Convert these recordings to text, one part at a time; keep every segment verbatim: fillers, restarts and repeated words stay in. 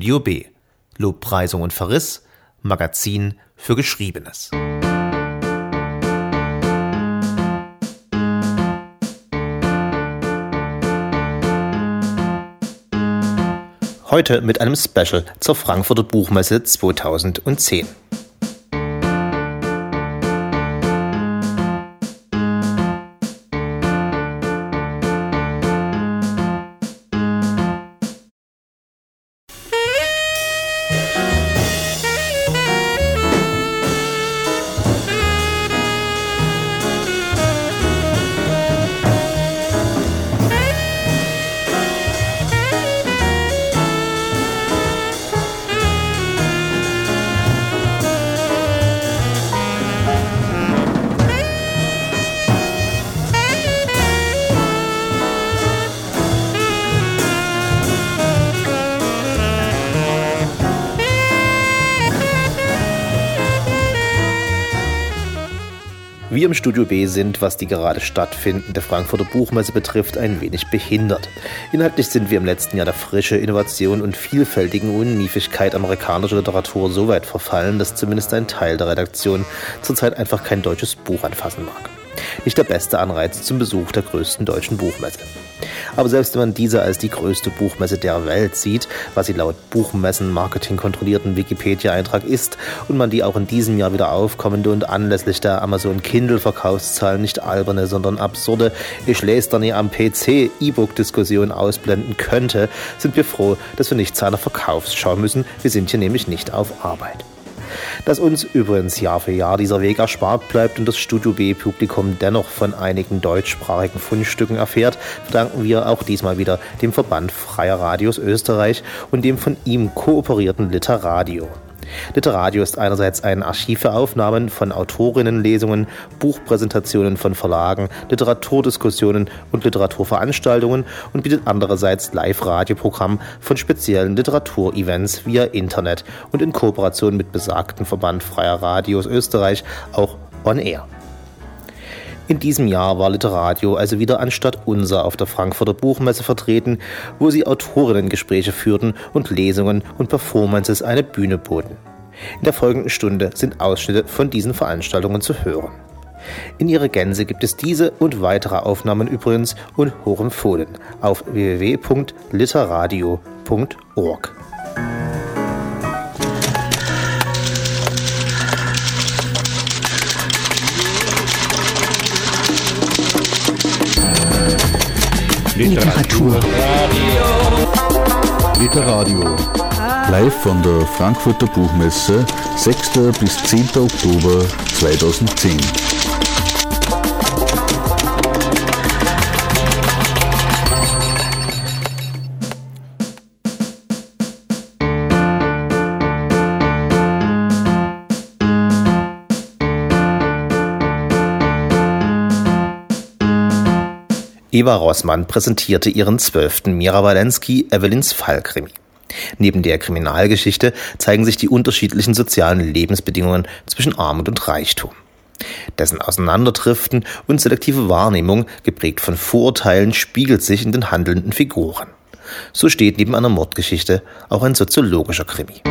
Studio B. Lobpreisung und Verriss, Magazin für Geschriebenes. Heute mit einem Special zur Frankfurter Buchmesse zweitausendzehn. Wir im Studio B sind, was die gerade stattfindende Frankfurter Buchmesse betrifft, ein wenig behindert. Inhaltlich sind wir im letzten Jahr der Frische, Innovation und vielfältigen Unmiefigkeit amerikanischer Literatur so weit verfallen, dass zumindest ein Teil der Redaktion zurzeit einfach kein deutsches Buch anfassen mag. Nicht der beste Anreiz zum Besuch der größten deutschen Buchmesse. Aber selbst wenn man diese als die größte Buchmesse der Welt sieht, was sie laut Buchmessen-Marketing kontrollierten Wikipedia-Eintrag ist, und man die auch in diesem Jahr wieder aufkommende und anlässlich der Amazon-Kindle-Verkaufszahlen nicht alberne, sondern absurde Ich lese dann am P C E-Book-Diskussion ausblenden könnte, sind wir froh, dass wir nicht zu einer Verkaufsschau müssen. Wir sind hier nämlich nicht auf Arbeit. Dass uns übrigens Jahr für Jahr dieser Weg erspart bleibt und das Studio B-Publikum dennoch von einigen deutschsprachigen Fundstücken erfährt, verdanken wir auch diesmal wieder dem Verband Freier Radios Österreich und dem von ihm kooperierten Literadio. Literadio ist einerseits ein Archiv für Aufnahmen von Autorinnenlesungen, Buchpräsentationen von Verlagen, Literaturdiskussionen und Literaturveranstaltungen und bietet andererseits Live-Radioprogramm von speziellen Literaturevents via Internet und in Kooperation mit besagten Verband Freier Radios Österreich auch on air. In diesem Jahr war Literadio also wieder anstatt unser auf der Frankfurter Buchmesse vertreten, wo sie Autorinnengespräche führten und Lesungen und Performances eine Bühne boten. In der folgenden Stunde sind Ausschnitte von diesen Veranstaltungen zu hören. In ihrer Gänze gibt es diese und weitere Aufnahmen übrigens und hochempfohlen auf w w w punkt literadio punkt org. Literatur. Literadio. Live von der Frankfurter Buchmesse, sechster bis zehnter Oktober zweitausendzehn. Eva Rossmann präsentierte ihren zwölften Mira Walensky Evelyns Fall-Krimi. Neben der Kriminalgeschichte zeigen sich die unterschiedlichen sozialen Lebensbedingungen zwischen Armut und Reichtum. Dessen Auseinanderdriften und selektive Wahrnehmung, geprägt von Vorurteilen, spiegelt sich in den handelnden Figuren. So steht neben einer Mordgeschichte auch ein soziologischer Krimi.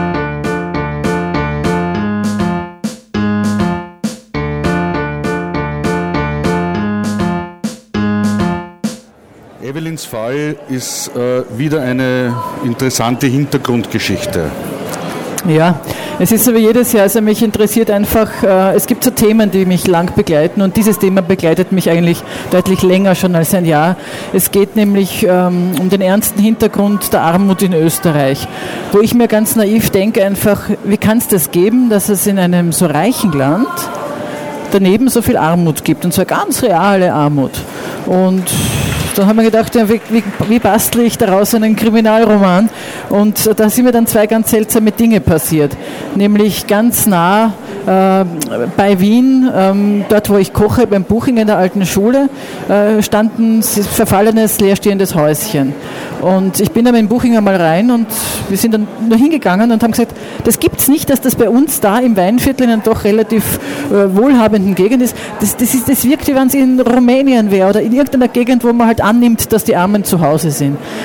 Evelyns Fall ist äh, wieder eine interessante Hintergrundgeschichte. Ja, es ist so wie jedes Jahr, also mich interessiert einfach, äh, es gibt so Themen, die mich lang begleiten und dieses Thema begleitet mich eigentlich deutlich länger schon als ein Jahr. Es geht nämlich ähm, um den ernsten Hintergrund der Armut in Österreich, wo ich mir ganz naiv denke einfach, wie kann es das geben, dass es in einem so reichen Land daneben so viel Armut gibt und so eine ganz reale Armut. Und dann haben wir gedacht, ja, wie, wie, wie bastle ich daraus einen Kriminalroman? Und da sind mir dann zwei ganz seltsame Dinge passiert. Nämlich ganz nah äh, bei Wien, ähm, dort wo ich koche, beim Buching in der alten Schule, äh, stand ein verfallenes, leerstehendes Häuschen. Und ich bin dann mit dem Buching einmal rein und wir sind dann nur hingegangen und haben gesagt, das gibt's nicht, dass das bei uns da im Weinviertel in einer doch relativ äh, wohlhabenden Gegend ist. Das, das ist. Das wirkt, wie wenn es in Rumänien wäre oder in irgendeiner Gegend, wo man halt annimmt, dass die Armen zu Hause sind.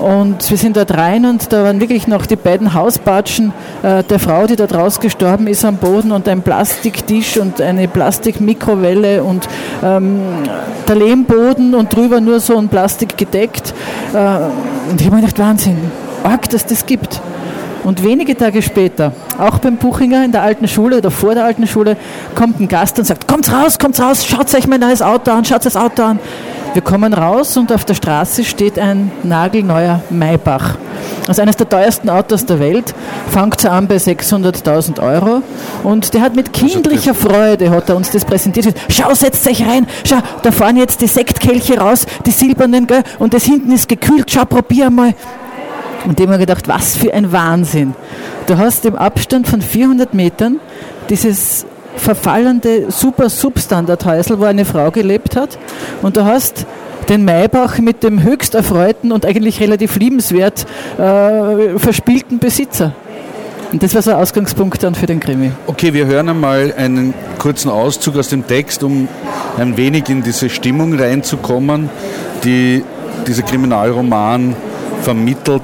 Und wir sind dort rein und da waren wirklich noch die beiden Hausbatschen äh, der Frau, die dort raus gestorben ist, am Boden und ein Plastiktisch und eine Plastikmikrowelle und ähm, der Lehmboden und drüber nur so ein Plastik gedeckt. Äh, und ich habe mir gedacht, Wahnsinn, arg, dass das gibt. Und wenige Tage später, auch beim Buchinger in der alten Schule oder vor der alten Schule, kommt ein Gast und sagt, kommt raus, kommt raus, schaut euch mein neues Auto an, schaut das Auto an. Wir kommen raus und auf der Straße steht ein nagelneuer Maybach. Also eines der teuersten Autos der Welt, fängt so an bei sechshunderttausend Euro und der hat mit kindlicher Freude, hat er uns das präsentiert. Schau, setzt euch rein, schau, da fahren jetzt die Sektkelche raus, die silbernen, gell, und das hinten ist gekühlt, schau, probier mal. Und ich habe mir gedacht, was für ein Wahnsinn. Du hast im Abstand von vierhundert Metern dieses verfallende Super-Substandard-Häusl, wo eine Frau gelebt hat. Und du hast den Maybach mit dem höchst erfreuten und eigentlich relativ liebenswert äh, verspielten Besitzer. Und das war so ein Ausgangspunkt dann für den Krimi. Okay, wir hören einmal einen kurzen Auszug aus dem Text, um ein wenig in diese Stimmung reinzukommen, die dieser Kriminalroman vermittelt.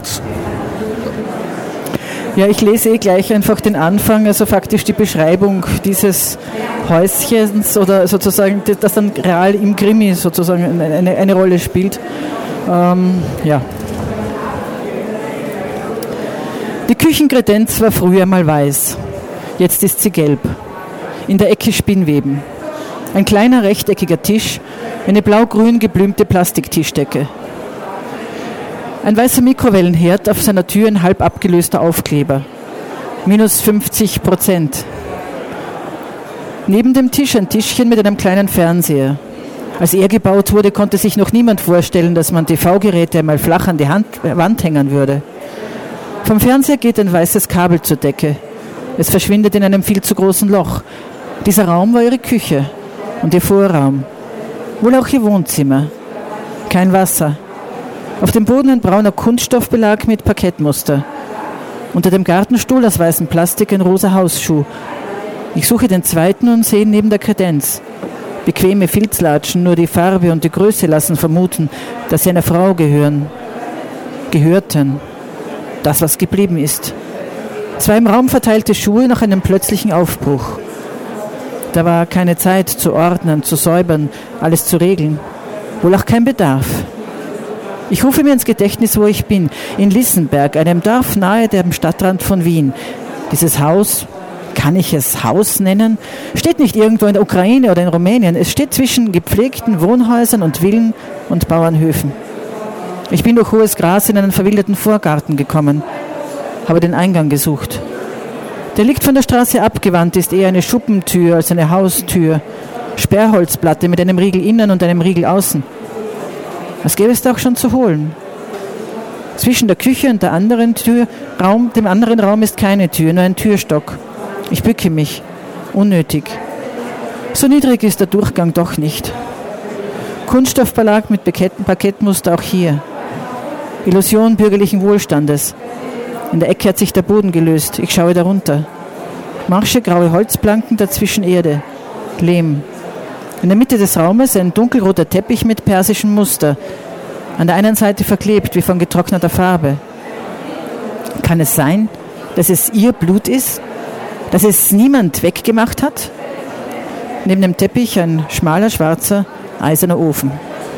Ja, ich lese eh gleich einfach den Anfang, also faktisch die Beschreibung dieses Häuschens oder sozusagen, das dann real im Krimi sozusagen eine, eine Rolle spielt. Ähm, ja. Die Küchenkredenz war früher mal weiß, jetzt ist sie gelb. In der Ecke Spinnweben. Ein kleiner rechteckiger Tisch, eine blau-grün geblümte Plastiktischdecke. Ein weißer Mikrowellenherd, auf seiner Tür ein halb abgelöster Aufkleber. Minus fünfzig Prozent. Neben dem Tisch ein Tischchen mit einem kleinen Fernseher. Als er gebaut wurde, konnte sich noch niemand vorstellen, dass man T V-Geräte einmal flach an die Hand, äh, Wand hängen würde. Vom Fernseher geht ein weißes Kabel zur Decke. Es verschwindet in einem viel zu großen Loch. Dieser Raum war ihre Küche und ihr Vorraum. Wohl auch ihr Wohnzimmer. Kein Wasser. Auf dem Boden ein brauner Kunststoffbelag mit Parkettmuster. Unter dem Gartenstuhl aus weißem Plastik ein rosa Hausschuh. Ich suche den zweiten und sehe ihn neben der Kredenz. Bequeme Filzlatschen, nur die Farbe und die Größe lassen vermuten, dass sie einer Frau gehören. Gehörten. Das, was geblieben ist. Zwei im Raum verteilte Schuhe nach einem plötzlichen Aufbruch. Da war keine Zeit zu ordnen, zu säubern, alles zu regeln. Wohl auch kein Bedarf. Ich rufe mir ins Gedächtnis, wo ich bin. In Lissenberg, einem Dorf nahe dem Stadtrand von Wien. Dieses Haus, kann ich es Haus nennen, steht nicht irgendwo in der Ukraine oder in Rumänien. Es steht zwischen gepflegten Wohnhäusern und Villen und Bauernhöfen. Ich bin durch hohes Gras in einen verwilderten Vorgarten gekommen, habe den Eingang gesucht. Der liegt von der Straße abgewandt, ist eher eine Schuppentür als eine Haustür. Sperrholzplatte mit einem Riegel innen und einem Riegel außen. Was gäbe es da auch schon zu holen? Zwischen der Küche und der anderen Tür, Raum, dem anderen Raum ist keine Tür, nur ein Türstock. Ich bücke mich. Unnötig. So niedrig ist der Durchgang doch nicht. Kunststoffbelag mit Parkettmuster auch hier. Illusion bürgerlichen Wohlstandes. In der Ecke hat sich der Boden gelöst. Ich schaue darunter. Marsche graue Holzplanken, dazwischen Erde. Lehm. In der Mitte des Raumes ein dunkelroter Teppich mit persischem Muster. An der einen Seite verklebt, wie von getrockneter Farbe. Kann es sein, dass es ihr Blut ist? Dass es niemand weggemacht hat? Neben dem Teppich ein schmaler, schwarzer, eiserner Ofen.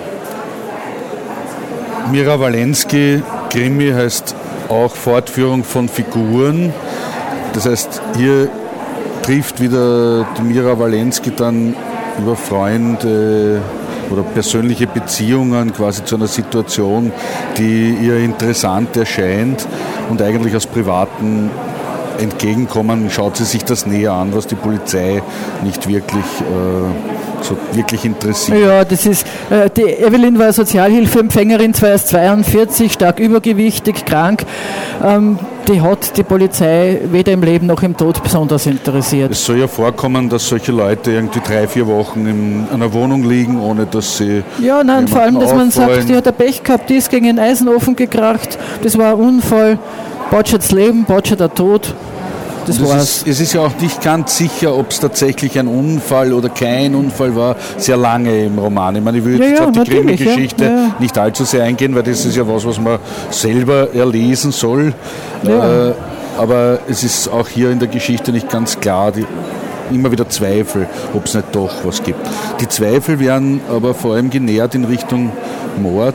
Mira Walensky, Krimi heißt auch Fortführung von Figuren. Das heißt, hier trifft wieder die Mira Walensky dann über Freunde oder persönliche Beziehungen quasi zu einer Situation, die ihr interessant erscheint und eigentlich aus privaten Entgegenkommen schaut sie sich das näher an, was die Polizei nicht wirklich äh, so wirklich interessiert. Ja, das ist, äh, die Evelyn war Sozialhilfeempfängerin, zwar erst zweiundvierzig, stark übergewichtig, krank. Ähm, die hat die Polizei weder im Leben noch im Tod besonders interessiert. Es soll ja vorkommen, dass solche Leute irgendwie drei, vier Wochen in einer Wohnung liegen, ohne dass sie... Ja, nein, vor allem, dass man sagt, die hat ein Pech gehabt, die ist gegen einen Eisenofen gekracht, das war ein Unfall, botschert das Leben, botschert der Tod. das es war's. Ist, es ist ja auch nicht ganz sicher, ob es tatsächlich ein Unfall oder kein Unfall war, sehr lange im Roman. Ich meine, ich will Ja, jetzt ja, auf die natürlich, Krimi-Geschichte ja. Ja. nicht allzu sehr eingehen, weil das ist ja was, was man selber erlesen soll. Ja. Äh, aber es ist auch hier in der Geschichte nicht ganz klar, die, immer wieder Zweifel, ob es nicht doch was gibt. Die Zweifel werden aber vor allem genährt in Richtung Mord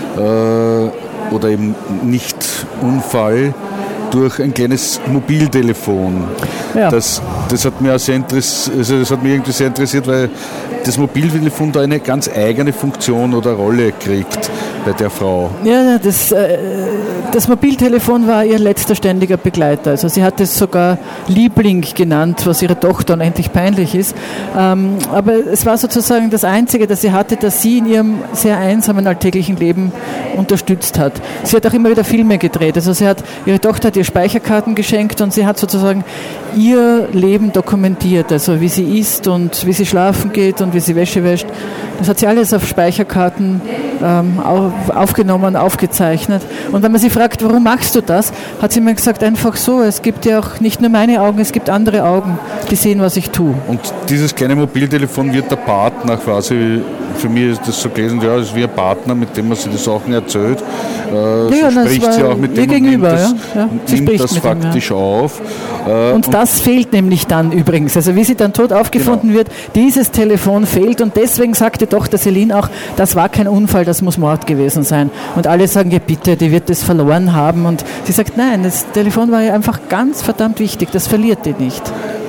äh, oder eben nicht Unfall durch ein kleines Mobiltelefon. Ja. Das, das, hat mir auch sehr interessiert, also das hat mich irgendwie sehr interessiert, weil das Mobiltelefon da eine ganz eigene Funktion oder Rolle kriegt bei der Frau. Ja, das, äh, das Mobiltelefon war ihr letzter ständiger Begleiter. Also sie hat es sogar Liebling genannt, was ihrer Tochter unendlich peinlich ist. Ähm, aber es war sozusagen das Einzige, das sie hatte, das sie in ihrem sehr einsamen alltäglichen Leben unterstützt hat. Sie hat auch immer wieder Filme gedreht. Also sie hat, ihre Tochter hat ihr Speicherkarten geschenkt und sie hat sozusagen ihr Leben dokumentiert. Also wie sie isst und wie sie schlafen geht und wie sie Wäsche wäscht. Das hat sie alles auf Speicherkarten ähm, aufgenommen, aufgezeichnet. Und wenn man sie fragt, warum machst du das, hat sie mir gesagt, einfach so, es gibt ja auch nicht nur meine Augen, es gibt andere Augen, die sehen, was ich tue. Und dieses kleine Mobiltelefon wird der Partner quasi, für mich ist das so gelesen, ja, das ist wie ein Partner, mit dem man sich die Sachen erzählt. Äh, ja, so spricht sie auch mit dem gegenüber, und nimmt das, ja. Ja, sie nimmt das mit faktisch ihm, ja. auf. Äh, und, und das fehlt nämlich dann übrigens. Also wie sie dann tot aufgefunden genau. wird, dieses Telefon fehlt und deswegen sagte Tochter Celine auch, das war kein Unfall, das muss Mord gewesen sein. Und alle sagen, ja bitte, die wird das verloren haben. Und sie sagt, nein, das Telefon war ja einfach ganz verdammt wichtig, das verliert die nicht.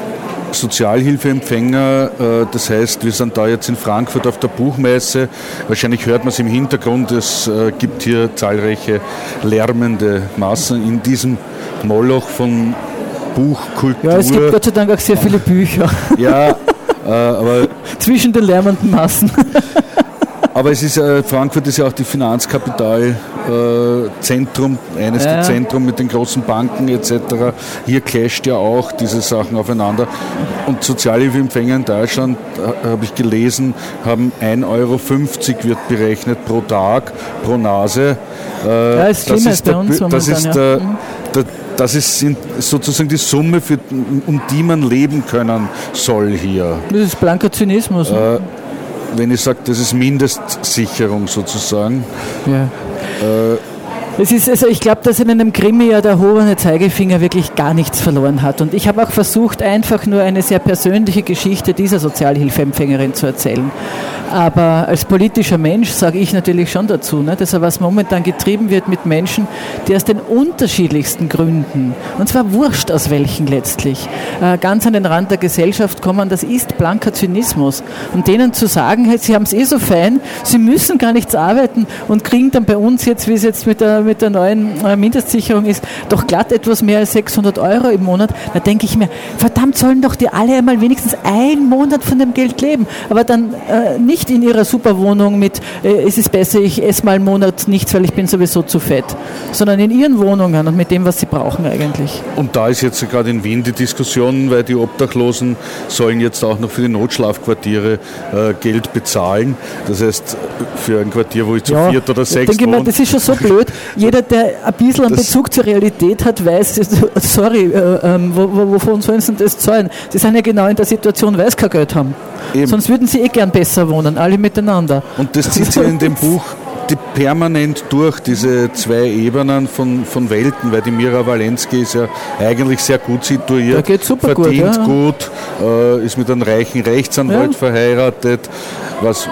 Sozialhilfeempfänger, das heißt, wir sind da jetzt in Frankfurt auf der Buchmesse. Wahrscheinlich hört man es im Hintergrund, es gibt hier zahlreiche lärmende Massen in diesem Moloch von Buchkultur. Ja, es gibt Gott sei Dank auch sehr viele Bücher. Ja, aber zwischen den lärmenden Massen. Aber es ist ja, Frankfurt ist ja auch die Finanzkapitalzentrum, äh, eines ja. der Zentren mit den großen Banken et cetera. Hier clasht ja auch diese Sachen aufeinander. Und Sozialhilfeempfänger in Deutschland, äh, habe ich gelesen, haben ein Euro fünfzig wird berechnet pro Tag, pro Nase. Äh, ja, ist das ist, bei uns der, das ist ja. der, der Das ist sozusagen die Summe, für, um die man leben können soll hier. Das ist blanker Zynismus. Äh, wenn ich sage, das ist Mindestsicherung sozusagen. Ja. Äh, Es ist, also ich glaube, dass in einem Krimi ja der erhobene Zeigefinger wirklich gar nichts verloren hat. Und ich habe auch versucht, einfach nur eine sehr persönliche Geschichte dieser Sozialhilfeempfängerin zu erzählen. Aber als politischer Mensch sage ich natürlich schon dazu, ne, dass was momentan getrieben wird mit Menschen, die aus den unterschiedlichsten Gründen, und zwar wurscht aus welchen letztlich, äh, ganz an den Rand der Gesellschaft kommen, das ist blanker Zynismus. Und denen zu sagen, hey, sie haben es eh so fein, sie müssen gar nichts arbeiten und kriegen dann bei uns jetzt, wie es jetzt mit der, mit der neuen äh, Mindestsicherung ist, doch glatt etwas mehr als sechshundert Euro im Monat, da denke ich mir, verdammt, sollen doch die alle einmal wenigstens einen Monat von dem Geld leben, aber dann äh, nicht in ihrer Superwohnung mit, äh, es ist besser, ich esse mal einen Monat nichts, weil ich bin sowieso zu fett, sondern in ihren Wohnungen und mit dem, was sie brauchen eigentlich. Und da ist jetzt gerade in Wien die Diskussion, weil die Obdachlosen sollen jetzt auch noch für die Notschlafquartiere äh, Geld bezahlen. Das heißt, für ein Quartier, wo ich zu ja, viert oder sechs denke wohne. Mal, das ist schon so blöd. Jeder, der ein bisschen einen Bezug zur Realität hat, weiß, sorry, äh, wo, wo, wovon sollen sie das zahlen? Sie sind ja genau in der Situation, weil sie kein Geld haben. Eben. Sonst würden sie eh gern besser wohnen, alle miteinander. Und das zieht sich in dem Buch die permanent durch, diese zwei Ebenen von, von Welten, weil die Mira Walensky ist ja eigentlich sehr gut situiert, da geht's super verdient gut, ja. gut, äh, ist mit einem reichen Rechtsanwalt ja. verheiratet, was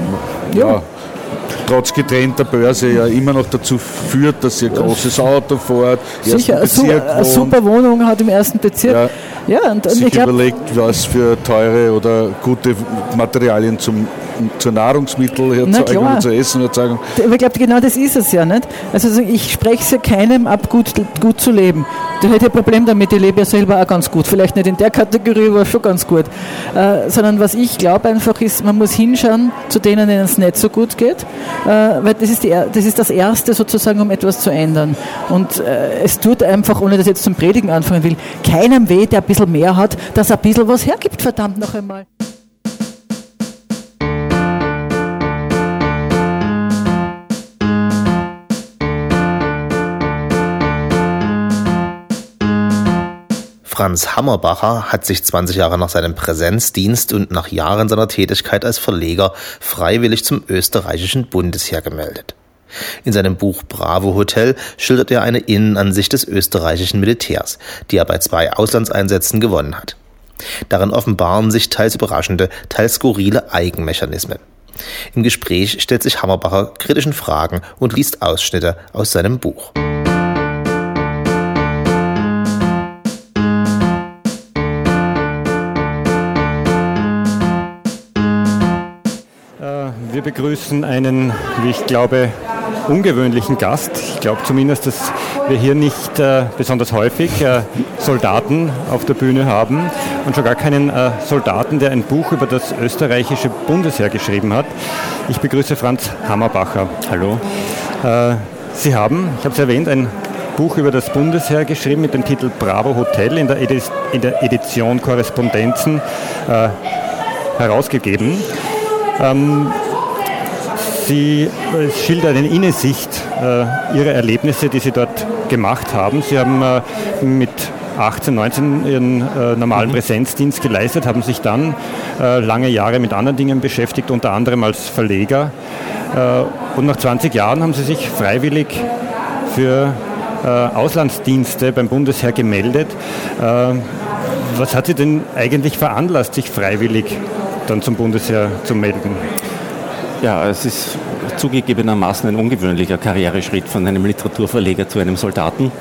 ja. ja trotz getrennter Börse ja immer noch dazu führt, dass sie ein großes Auto fährt, sicher, Bezirk eine super Wohnung hat im ersten Bezirk. Ja. Ja, und, und sich ich glaub, überlegt, was für teure oder gute Materialien zum, zur Nahrungsmittelerzeugung oder zur Essenerzeugung. Ich glaube, genau das ist es ja nicht. Also ich spreche es ja keinem ab, gut, gut zu leben. Der hätte ein Problem damit, ich lebe ja selber auch ganz gut. Vielleicht nicht in der Kategorie, aber schon ganz gut. Äh, sondern was ich glaube einfach ist, man muss hinschauen zu denen, denen es nicht so gut geht. Äh, weil das ist, die, das ist das Erste sozusagen, um etwas zu ändern. Und äh, es tut einfach, ohne dass ich jetzt zum Predigen anfangen will, keinem weh, der ein bisschen mehr hat, dass er ein bisschen was hergibt, verdammt noch einmal. Franz Hammerbacher hat sich zwanzig Jahre nach seinem Präsenzdienst und nach Jahren seiner Tätigkeit als Verleger freiwillig zum österreichischen Bundesheer gemeldet. In seinem Buch Bravo Hotel schildert er eine Innenansicht des österreichischen Militärs, die er bei zwei Auslandseinsätzen gewonnen hat. Darin offenbaren sich teils überraschende, teils skurrile Eigenmechanismen. Im Gespräch stellt sich Hammerbacher kritischen Fragen und liest Ausschnitte aus seinem Buch. Wir begrüßen einen, wie ich glaube, ungewöhnlichen Gast. Ich glaube zumindest, dass wir hier nicht äh, besonders häufig äh, Soldaten auf der Bühne haben und schon gar keinen äh, Soldaten, der ein Buch über das österreichische Bundesheer geschrieben hat. Ich begrüße Franz Hammerbacher. Hallo. Äh, Sie haben, ich habe es erwähnt, ein Buch über das Bundesheer geschrieben mit dem Titel Bravo Hotel in der, Edi- in der Edition Korrespondenzen äh, herausgegeben. Ähm, Sie schildern in Innensicht äh, Ihre Erlebnisse, die Sie dort gemacht haben. Sie haben äh, mit achtzehn, neunzehn Ihren äh, normalen mhm. Präsenzdienst geleistet, haben sich dann äh, lange Jahre mit anderen Dingen beschäftigt, unter anderem als Verleger. Äh, und nach zwanzig Jahren haben Sie sich freiwillig für äh, Auslandsdienste beim Bundesheer gemeldet. Äh, was hat Sie denn eigentlich veranlasst, sich freiwillig dann zum Bundesheer zu melden? Ja, es ist zugegebenermaßen ein ungewöhnlicher Karriereschritt von einem Literaturverleger zu einem Soldaten.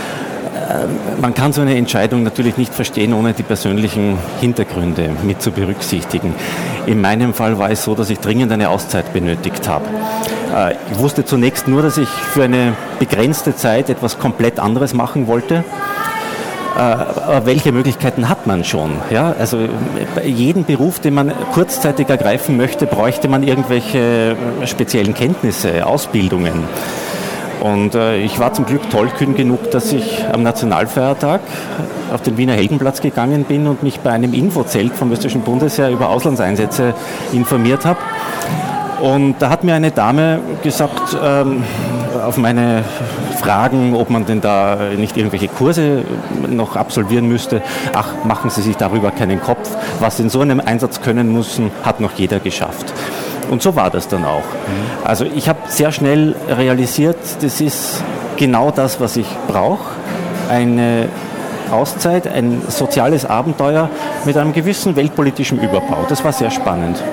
Man kann so eine Entscheidung natürlich nicht verstehen, ohne die persönlichen Hintergründe mit zu berücksichtigen. In meinem Fall war es so, dass ich dringend eine Auszeit benötigt habe. Ich wusste zunächst nur, dass ich für eine begrenzte Zeit etwas komplett anderes machen wollte. Aber welche Möglichkeiten hat man schon? Ja, also bei jedem Beruf, den man kurzzeitig ergreifen möchte, bräuchte man irgendwelche speziellen Kenntnisse, Ausbildungen. Und äh, ich war zum Glück tollkühn genug, dass ich am Nationalfeiertag auf den Wiener Heldenplatz gegangen bin und mich bei einem Infozelt vom österreichischen Bundesheer über Auslandseinsätze informiert habe. Und da hat mir eine Dame gesagt, ähm, auf meine Fragen, ob man denn da nicht irgendwelche Kurse noch absolvieren müsste, ach, machen Sie sich darüber keinen Kopf. Was in so einem Einsatz können müssen, hat noch jeder geschafft. Und so war das dann auch. Also ich habe sehr schnell realisiert, das ist genau das, was ich brauche. Eine Auszeit, ein soziales Abenteuer mit einem gewissen weltpolitischen Überbau. Das war sehr spannend.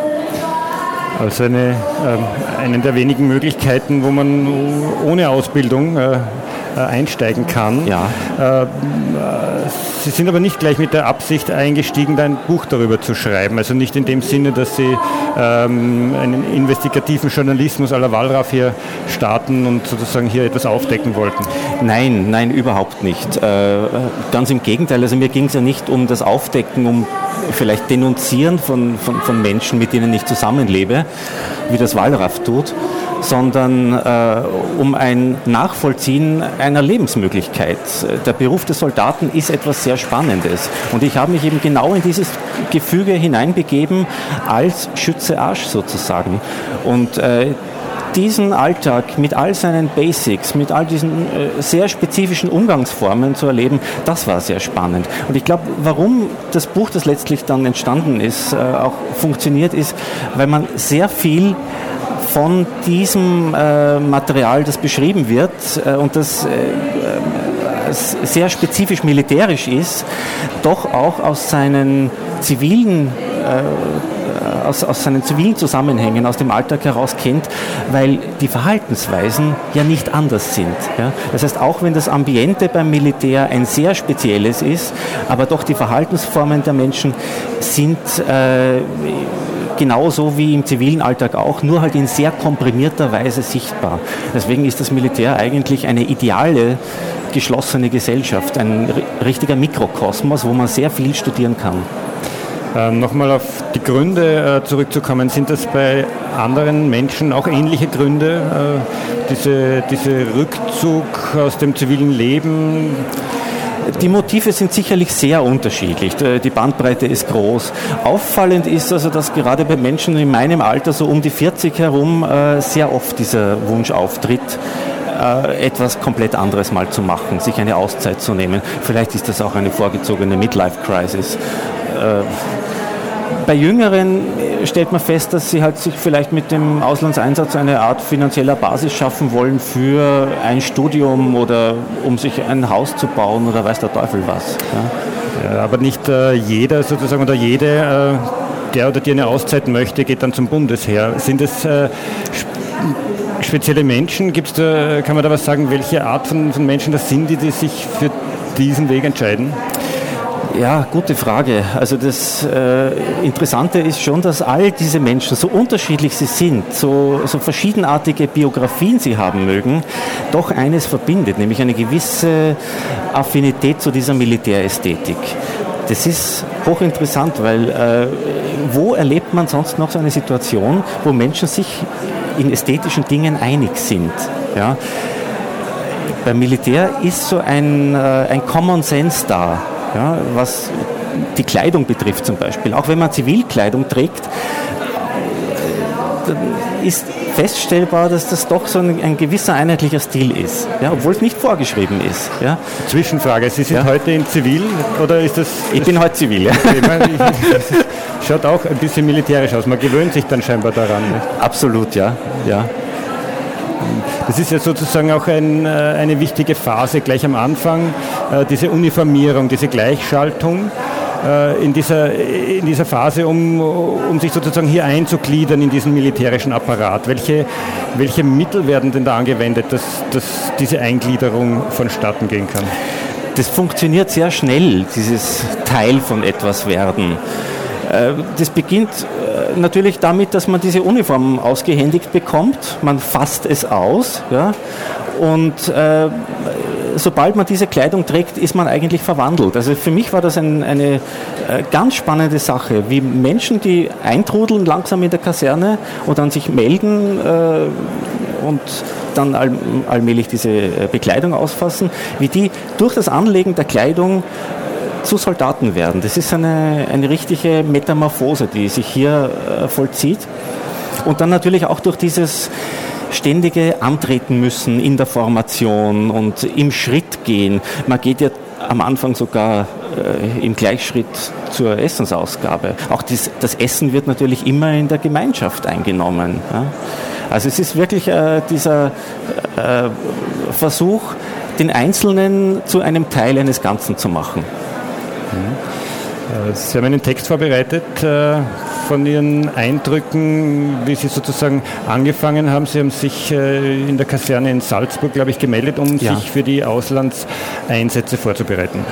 Also eine, äh, eine der wenigen Möglichkeiten, wo man ohne Ausbildung äh, einsteigen kann. Ja. Äh, Sie sind aber nicht gleich mit der Absicht eingestiegen, da ein Buch darüber zu schreiben. Also nicht in dem Sinne, dass Sie ähm, einen investigativen Journalismus à la Wallraff hier starten und sozusagen hier etwas aufdecken wollten. Nein, nein, überhaupt nicht. Äh, ganz im Gegenteil. Also mir ging es ja nicht um das Aufdecken, um vielleicht Denunzieren von, von, von Menschen, mit denen ich zusammenlebe, wie das Wallraff tut, sondern äh, um ein Nachvollziehen einer Lebensmöglichkeit. Der Beruf des Soldaten ist etwas sehr Spannendes. Und ich habe mich eben genau in dieses Gefüge hineinbegeben, als Schütze Arsch sozusagen. Und äh, diesen Alltag mit all seinen Basics, mit all diesen äh, sehr spezifischen Umgangsformen zu erleben, das war sehr spannend. Und ich glaube, warum das Buch, das letztlich dann entstanden ist, äh, auch funktioniert, ist, weil man sehr viel von diesem äh, Material, das beschrieben wird äh, und das äh, äh, sehr spezifisch militärisch ist, doch auch aus seinen zivilen äh, aus, aus seinen zivilen Zusammenhängen, aus dem Alltag heraus kennt, weil die Verhaltensweisen ja nicht anders sind. Ja? Das heißt, auch wenn das Ambiente beim Militär ein sehr spezielles ist, aber doch die Verhaltensformen der Menschen sind äh, genauso wie im zivilen Alltag auch, nur halt in sehr komprimierter Weise sichtbar. Deswegen ist das Militär eigentlich eine ideale, geschlossene Gesellschaft, ein richtiger Mikrokosmos, wo man sehr viel studieren kann. Ähm, Nochmal auf die Gründe äh, zurückzukommen, sind das bei anderen Menschen auch ähnliche Gründe, äh, diese, diese Rückzug aus dem zivilen Leben? Die Motive sind sicherlich sehr unterschiedlich. Die Bandbreite ist groß. Auffallend ist also, dass gerade bei Menschen in meinem Alter, so um die vierzig herum, sehr oft dieser Wunsch auftritt, äh, etwas komplett anderes mal zu machen, sich eine Auszeit zu nehmen. Vielleicht ist das auch eine vorgezogene Midlife-Crisis. Äh, Bei Jüngeren stellt man fest, dass sie halt sich vielleicht mit dem Auslandseinsatz eine Art finanzieller Basis schaffen wollen für ein Studium oder um sich ein Haus zu bauen oder weiß der Teufel was. Ja. Ja, aber nicht äh, jeder sozusagen oder jede, äh, der oder die eine Auszeit möchte, geht dann zum Bundesheer. Sind es äh, spezielle Menschen? Gibt's da, kann man da was sagen, welche Art von, von Menschen das sind, die, die sich für diesen Weg entscheiden? Ja, gute Frage. Also das äh, Interessante ist schon, dass all diese Menschen, so unterschiedlich sie sind, so, so verschiedenartige Biografien sie haben mögen, doch eines verbindet, nämlich eine gewisse Affinität zu dieser Militärästhetik. Das ist hochinteressant, weil äh, wo erlebt man sonst noch so eine Situation, wo Menschen sich in ästhetischen Dingen einig sind? Ja? Beim Militär ist so ein, äh, ein Common Sense da. Ja, was die Kleidung betrifft zum Beispiel. Auch wenn man Zivilkleidung trägt, dann ist feststellbar, dass das doch so ein, ein gewisser einheitlicher Stil ist, ja, obwohl es nicht vorgeschrieben ist. Ja. Zwischenfrage, Sie sind ja heute in Zivil oder ist das... Ich bin heute Zivil, ja. Schaut auch ein bisschen militärisch aus, man gewöhnt sich dann scheinbar daran. Nicht? Absolut, ja. ja. Das ist ja sozusagen auch ein, eine wichtige Phase gleich am Anfang, diese Uniformierung, diese Gleichschaltung in dieser, in dieser Phase, um, um sich sozusagen hier einzugliedern in diesen militärischen Apparat. Welche, welche Mittel werden denn da angewendet, dass, dass diese Eingliederung vonstatten gehen kann? Das funktioniert sehr schnell, dieses Teil von etwas werden. Das beginnt natürlich damit, dass man diese Uniform ausgehändigt bekommt. Man fasst es aus, ja, und äh, sobald man diese Kleidung trägt, ist man eigentlich verwandelt. Also für mich war das ein, eine äh, ganz spannende Sache, wie Menschen, die eintrudeln langsam in der Kaserne und dann sich melden äh, und dann all, allmählich diese Bekleidung ausfassen, wie die durch das Anlegen der Kleidung zu Soldaten werden. Das ist eine, eine richtige Metamorphose, die sich hier äh, vollzieht. Und dann natürlich auch durch dieses ständige Antreten müssen in der Formation und im Schritt gehen. Man geht ja am Anfang sogar äh, im Gleichschritt zur Essensausgabe. Auch dies, das Essen wird natürlich immer in der Gemeinschaft eingenommen. Ja? Also es ist wirklich äh, dieser äh, Versuch, den Einzelnen zu einem Teil eines Ganzen zu machen. Sie haben einen Text vorbereitet äh, von Ihren Eindrücken, wie Sie sozusagen angefangen haben. Sie haben sich äh, in der Kaserne in Salzburg, glaube ich, gemeldet, um ja. sich für die Auslandseinsätze vorzubereiten.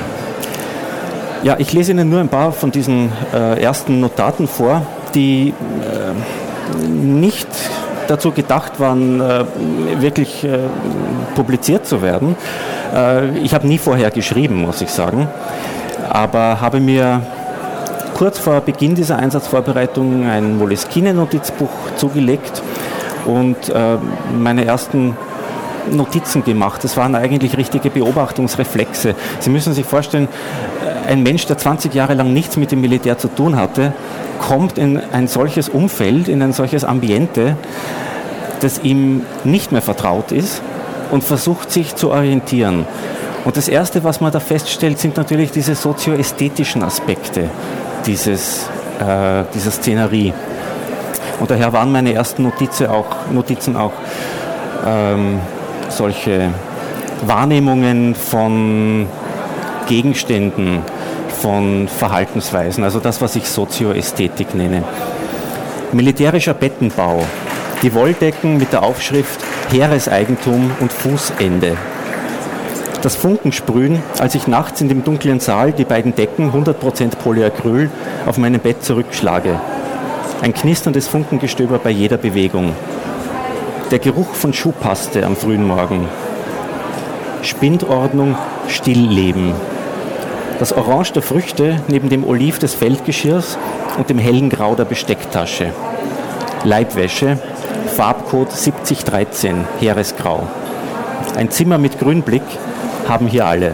Ja, ich lese Ihnen nur ein paar von diesen äh, ersten Notaten vor, die äh, nicht dazu gedacht waren, äh, wirklich äh, publiziert zu werden. Äh, ich habe nie vorher geschrieben, muss ich sagen. Aber habe mir kurz vor Beginn dieser Einsatzvorbereitung ein Moleskine-Notizbuch zugelegt und äh, meine ersten Notizen gemacht. Das waren eigentlich richtige Beobachtungsreflexe. Sie müssen sich vorstellen, ein Mensch, der zwanzig Jahre lang nichts mit dem Militär zu tun hatte, kommt in ein solches Umfeld, in ein solches Ambiente, das ihm nicht mehr vertraut ist und versucht sich zu orientieren. Und das Erste, was man da feststellt, sind natürlich diese sozioästhetischen Aspekte dieses, äh, dieser Szenerie. Und daher waren meine ersten Notizen auch, Notizen auch ähm, solche Wahrnehmungen von Gegenständen, von Verhaltensweisen, also das, was ich Sozioästhetik nenne. Militärischer Bettenbau, die Wolldecken mit der Aufschrift Heereseigentum und Fußende. Das Funkensprühen, als ich nachts in dem dunklen Saal die beiden Decken hundert Prozent Polyacryl auf meinem Bett zurückschlage. Ein knisterndes Funkengestöber bei jeder Bewegung. Der Geruch von Schuhpaste am frühen Morgen. Spindordnung, Stillleben. Das Orange der Früchte neben dem Oliv des Feldgeschirrs und dem hellen Grau der Bestecktasche. Leibwäsche, Farbcode siebzig dreizehn, Heeresgrau. Ein Zimmer mit Grünblick haben hier alle.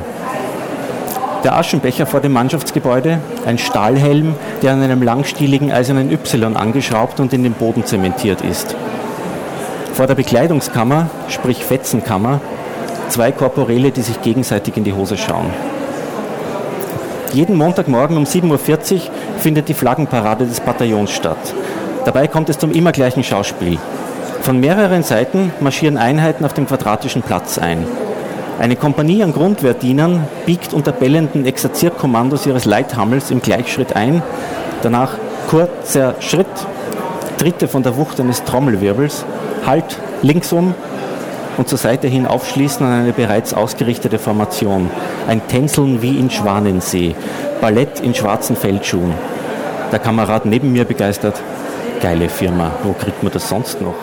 Der Aschenbecher vor dem Mannschaftsgebäude, ein Stahlhelm, der an einem langstieligen eisernen Y angeschraubt und in den Boden zementiert ist. Vor der Bekleidungskammer, sprich Fetzenkammer, zwei Korporele, die sich gegenseitig in die Hose schauen. Jeden Montagmorgen um sieben Uhr vierzig findet die Flaggenparade des Bataillons statt. Dabei kommt es zum immer gleichen Schauspiel. Von mehreren Seiten marschieren Einheiten auf dem quadratischen Platz ein. Eine Kompanie an Grundwehrdienern biegt unter bellenden Exerzierkommandos ihres Leithammels im Gleichschritt ein, danach kurzer Schritt, Tritte von der Wucht eines Trommelwirbels, Halt, linksum und zur Seite hin aufschließen an eine bereits ausgerichtete Formation. Ein Tänzeln wie in Schwanensee, Ballett in schwarzen Feldschuhen. Der Kamerad neben mir begeistert: geile Firma, wo kriegt man das sonst noch?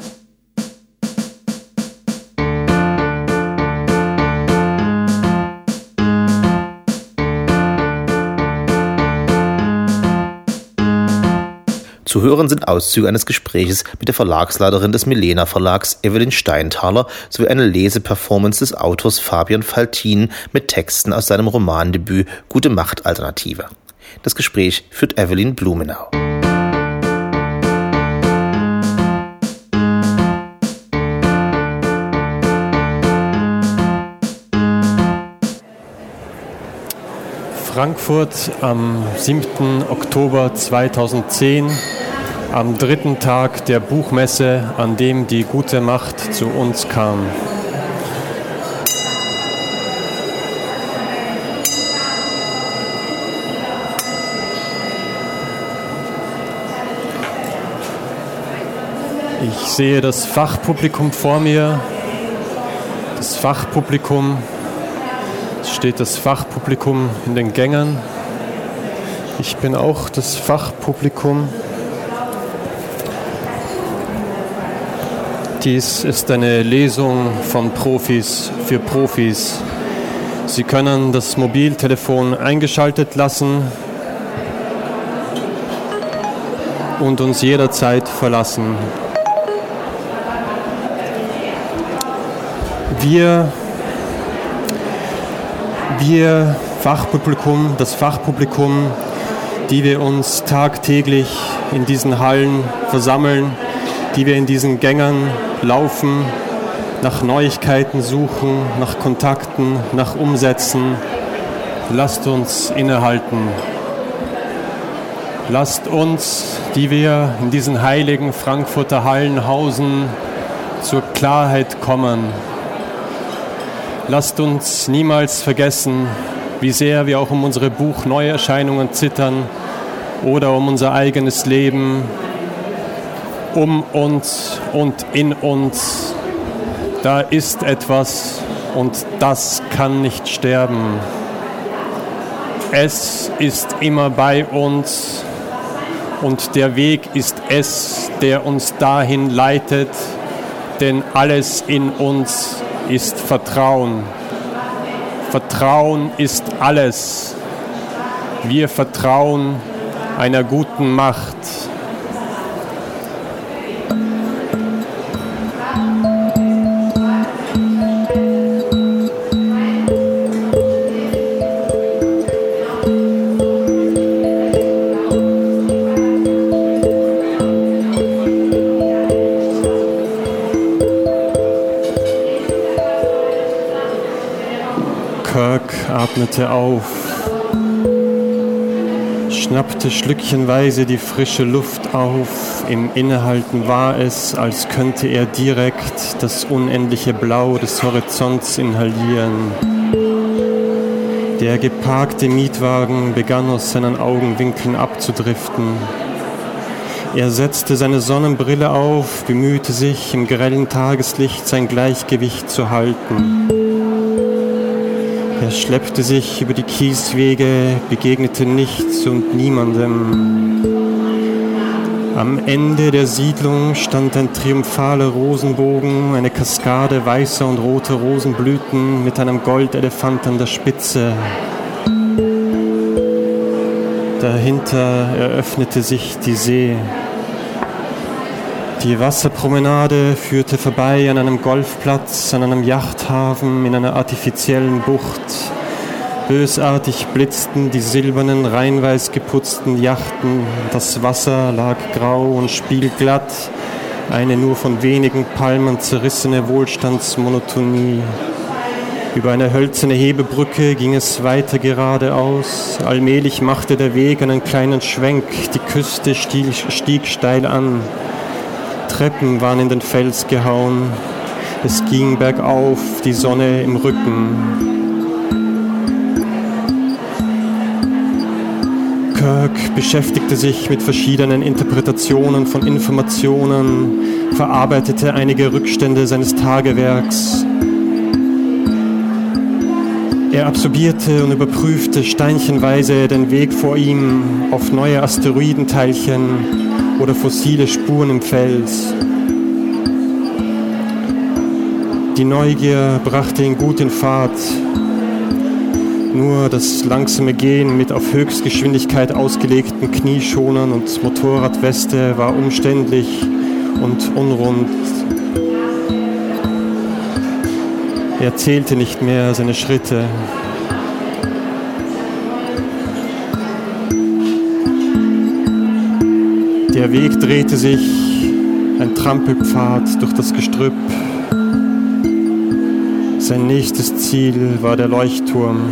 Zu hören sind Auszüge eines Gespräches mit der Verlagsleiterin des Milena Verlags, Evelyn Steinthaler, sowie eine Leseperformance des Autors Fabian Faltin mit Texten aus seinem Romandebüt Gute Macht Alternative. Das Gespräch führt Evelyn Blumenau. Frankfurt am siebten Oktober zweitausendzehn, am dritten Tag der Buchmesse, an dem die Gute Macht zu uns kam. Ich sehe das Fachpublikum vor mir. Das Fachpublikum, es steht das Fachpublikum in den Gängen. Ich bin auch das Fachpublikum. Dies ist eine Lesung von Profis für Profis. Sie können das Mobiltelefon eingeschaltet lassen und uns jederzeit verlassen. Wir, wir Fachpublikum, das Fachpublikum, die wir uns tagtäglich in diesen Hallen versammeln, die wir in diesen Gängen laufen, nach Neuigkeiten suchen, nach Kontakten, nach Umsätzen. Lasst uns innehalten. Lasst uns, die wir in diesen heiligen Frankfurter Hallen hausen, zur Klarheit kommen. Lasst uns niemals vergessen, wie sehr wir auch um unsere Buchneuerscheinungen zittern oder um unser eigenes Leben, um uns und in uns. Da ist etwas und das kann nicht sterben. Es ist immer bei uns und der Weg ist es, der uns dahin leitet, denn alles in uns ist Vertrauen. Vertrauen ist alles. Wir vertrauen einer guten Macht. Atmete auf, schnappte schlückchenweise die frische Luft auf. Im Innehalten war es, als könnte er direkt das unendliche Blau des Horizonts inhalieren. Der geparkte Mietwagen begann aus seinen Augenwinkeln abzudriften. Er setzte seine Sonnenbrille auf, bemühte sich, im grellen Tageslicht sein Gleichgewicht zu halten. Er schleppte sich über die Kieswege, begegnete nichts und niemandem. Am Ende der Siedlung stand ein triumphaler Rosenbogen, eine Kaskade weißer und roter Rosenblüten mit einem Goldelefant an der Spitze. Dahinter eröffnete sich die See. Die Wasserpromenade führte vorbei an einem Golfplatz, an einem Yachthafen in einer artifiziellen Bucht. Bösartig blitzten die silbernen, reinweiß geputzten Yachten. Das Wasser lag grau und spiegelglatt. eine nur von wenigen Palmen zerrissene Wohlstandsmonotonie. Über eine hölzerne Hebebrücke ging es weiter geradeaus. Allmählich machte der Weg einen kleinen Schwenk. Die Küste stieg, stieg steil an. Treppen waren in den Fels gehauen. Es ging bergauf, die Sonne im Rücken. Kirk beschäftigte sich mit verschiedenen Interpretationen von Informationen, verarbeitete einige Rückstände seines Tagewerks. Er absorbierte und überprüfte steinchenweise den Weg vor ihm auf neue Asteroidenteilchen oder fossile Spuren im Fels. Die Neugier brachte ihn gut in Fahrt. Nur das langsame Gehen mit auf Höchstgeschwindigkeit ausgelegten Knieschonern und Motorradweste war umständlich und unrund. Er zählte nicht mehr seine Schritte. Der Weg drehte sich, ein Trampelpfad durch das Gestrüpp. Sein nächstes Ziel war der Leuchtturm.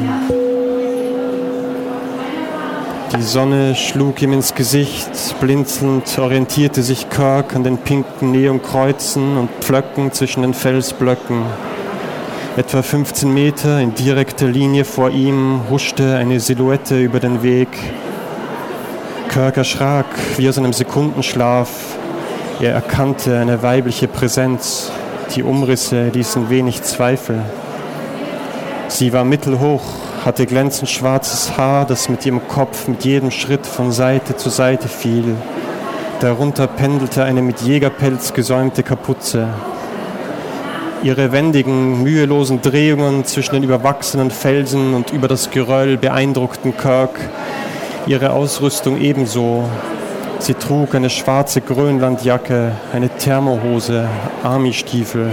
Die Sonne schlug ihm ins Gesicht. Blinzelnd orientierte sich Kirk an den pinken Neonkreuzen und Pflöcken zwischen den Felsblöcken. Etwa fünfzehn Meter in direkter Linie vor ihm huschte eine Silhouette über den Weg. Kirk erschrak wie aus einem Sekundenschlaf. Er erkannte eine weibliche Präsenz. Die Umrisse ließen wenig Zweifel. Sie war mittelhoch, hatte glänzend schwarzes Haar, das mit ihrem Kopf mit jedem Schritt von Seite zu Seite fiel. Darunter pendelte eine mit Jägerpelz gesäumte Kapuze. Ihre wendigen, mühelosen Drehungen zwischen den überwachsenen Felsen und über das Geröll beeindruckten Kirk. Ihre Ausrüstung ebenso. Sie trug eine schwarze Grönlandjacke, eine Thermohose, Army-Stiefel.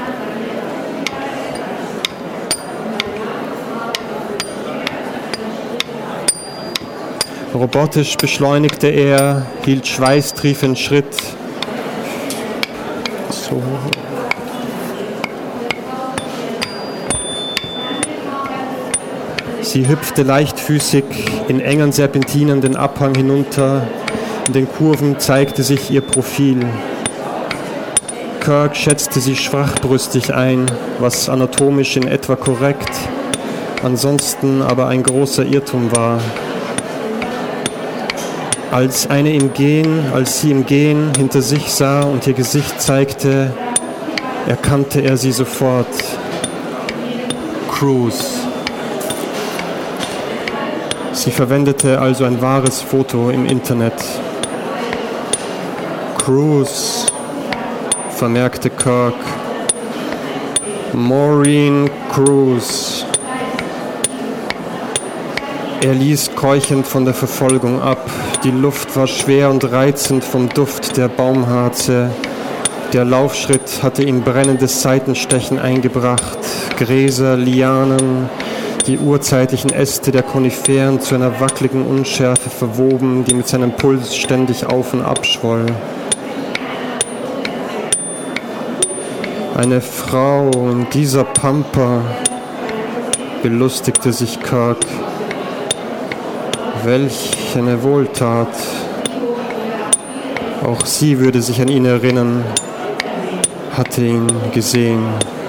Robotisch beschleunigte er, hielt schweißtriefend Schritt. So. Sie hüpfte leichtfüßig in engen Serpentinen den Abhang hinunter. In den Kurven zeigte sich ihr Profil. Kirk schätzte sie schwachbrüstig ein, was anatomisch in etwa korrekt, ansonsten aber ein großer Irrtum war. Als eine im Gehen, als sie im Gehen hinter sich sah und ihr Gesicht zeigte, erkannte er sie sofort. Cruz. Sie verwendete also ein wahres Foto im Internet. Cruz, vermerkte Kirk. Maureen Cruz. Er ließ keuchend von der Verfolgung ab. Die Luft war schwer und reizend vom Duft der Baumharze. Der Laufschritt hatte ihm brennendes Seitenstechen eingebracht. Gräser, Lianen, die urzeitlichen Äste der Koniferen zu einer wackeligen Unschärfe verwoben, die mit seinem Puls ständig auf und ab schwoll. Eine Frau in dieser Pampa, belustigte sich Kirk. Welch eine Wohltat. Auch sie würde sich an ihn erinnern, hatte ihn gesehen.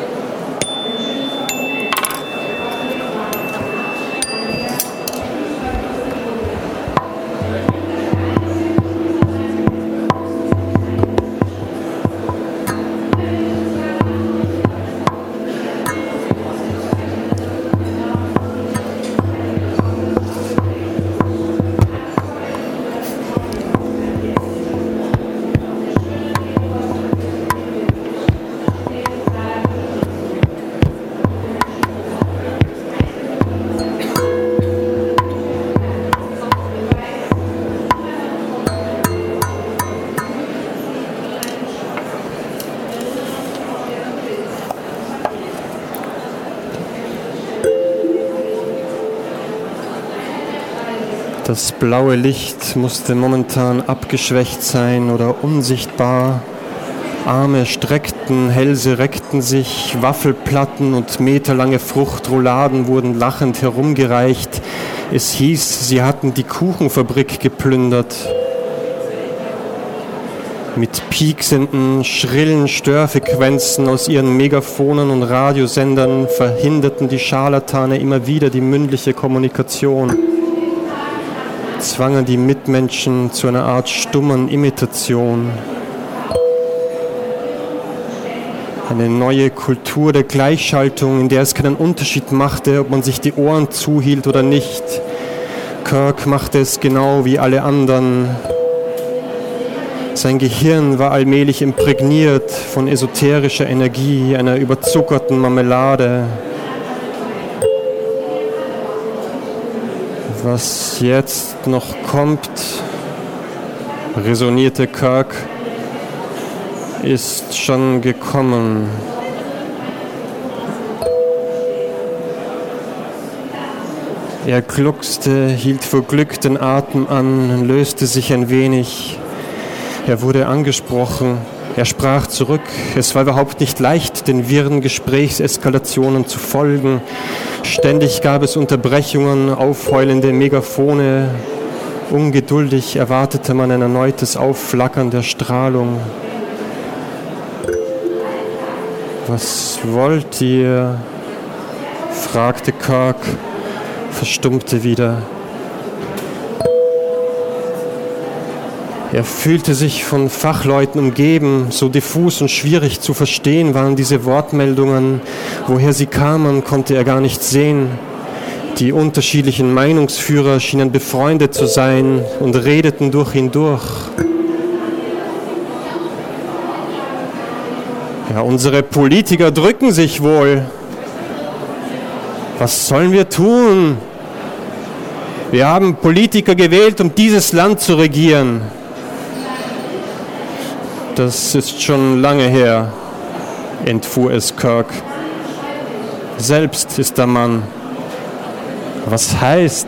Das blaue Licht musste momentan abgeschwächt sein oder unsichtbar. Arme streckten, Hälse reckten sich, Waffelplatten und meterlange Fruchtrouladen wurden lachend herumgereicht. Es hieß, sie hatten die Kuchenfabrik geplündert. Mit pieksenden, schrillen Störfrequenzen aus ihren Megaphonen und Radiosendern verhinderten die Scharlatane immer wieder die mündliche Kommunikation, zwangen die Mitmenschen zu einer Art stummen Imitation. Eine neue Kultur der Gleichschaltung, in der es keinen Unterschied machte, ob man sich die Ohren zuhielt oder nicht. Kirk machte es genau wie alle anderen. Sein Gehirn war allmählich imprägniert von esoterischer Energie, einer überzuckerten Marmelade. Was jetzt noch kommt, resonierte Kirk, ist schon gekommen. Er gluckste, hielt vor Glück den Atem an, löste sich ein wenig. Er wurde angesprochen. Er sprach zurück. Es war überhaupt nicht leicht, den wirren Gesprächseskalationen zu folgen. Ständig gab es Unterbrechungen, aufheulende Megafone. Ungeduldig erwartete man ein erneutes Aufflackern der Strahlung. »Was wollt ihr?« fragte Kirk, verstummte wieder. Er fühlte sich von Fachleuten umgeben, so diffus und schwierig zu verstehen waren diese Wortmeldungen. Woher sie kamen, konnte er gar nicht sehen. Die unterschiedlichen Meinungsführer schienen befreundet zu sein und redeten durch ihn durch. Ja, unsere Politiker drücken sich wohl. Was sollen wir tun? Wir haben Politiker gewählt, um dieses Land zu regieren. Das ist schon lange her, entfuhr es Kirk. Selbst ist der Mann. Was heißt?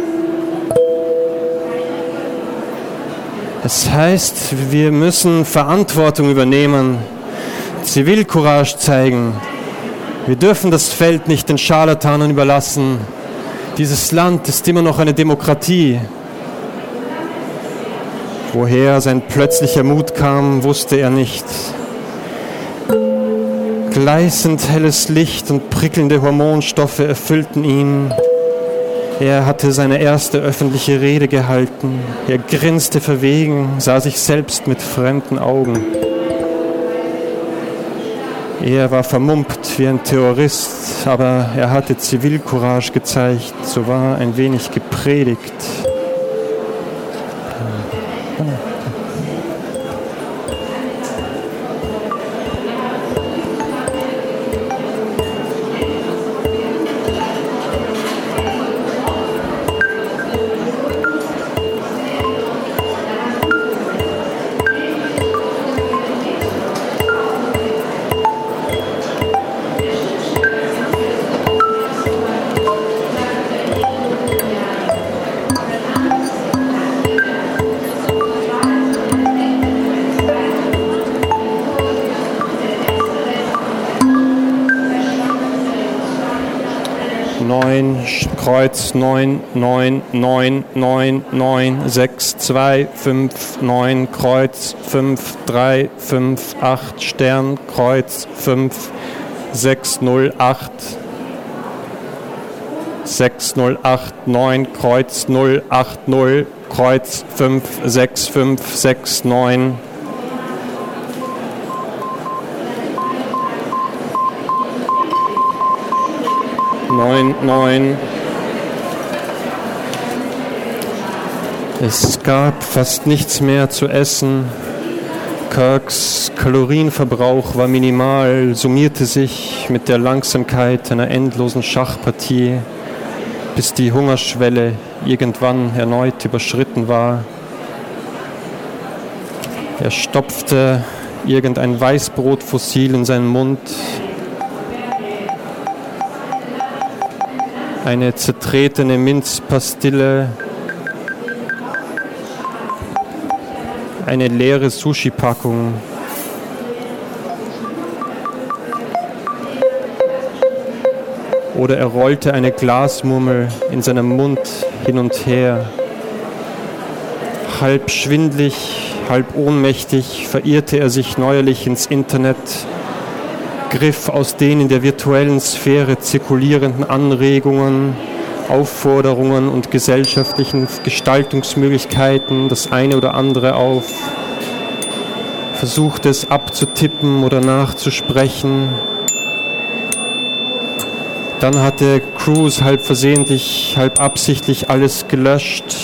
Es heißt, wir müssen Verantwortung übernehmen, Zivilcourage zeigen. Wir dürfen das Feld nicht den Scharlatanen überlassen. Dieses Land ist immer noch eine Demokratie. Woher sein plötzlicher Mut kam, wusste er nicht. Gleißend helles Licht und prickelnde Hormonstoffe erfüllten ihn. Er hatte seine erste öffentliche Rede gehalten. Er grinste verwegen, sah sich selbst mit fremden Augen. Er war vermummt wie ein Terrorist, aber er hatte Zivilcourage gezeigt, so war ein wenig gepredigt. Kreuz neun neun neun neun neun sechs zwei fünf neun Kreuz fünf drei fünf acht Stern Kreuz fünf sechs null acht sechs null acht neun Kreuz null acht null Kreuz fünf sechs fünf sechs neun. neun neun. Es gab fast nichts mehr zu essen. Kirks Kalorienverbrauch war minimal, summierte sich mit der Langsamkeit einer endlosen Schachpartie, bis die Hungerschwelle irgendwann erneut überschritten war. Er stopfte irgendein Weißbrotfossil in seinen Mund. Eine zertretene Minzpastille, eine leere Sushi-Packung. oder er rollte eine Glasmummel in seinem Mund hin und her. Halb schwindlig, halb ohnmächtig verirrte er sich neuerlich ins Internet, griff aus den in der virtuellen Sphäre zirkulierenden Anregungen, Aufforderungen und gesellschaftlichen Gestaltungsmöglichkeiten das eine oder andere auf, versuchte es abzutippen oder nachzusprechen. Dann hatte Cruz halb versehentlich, halb absichtlich alles gelöscht.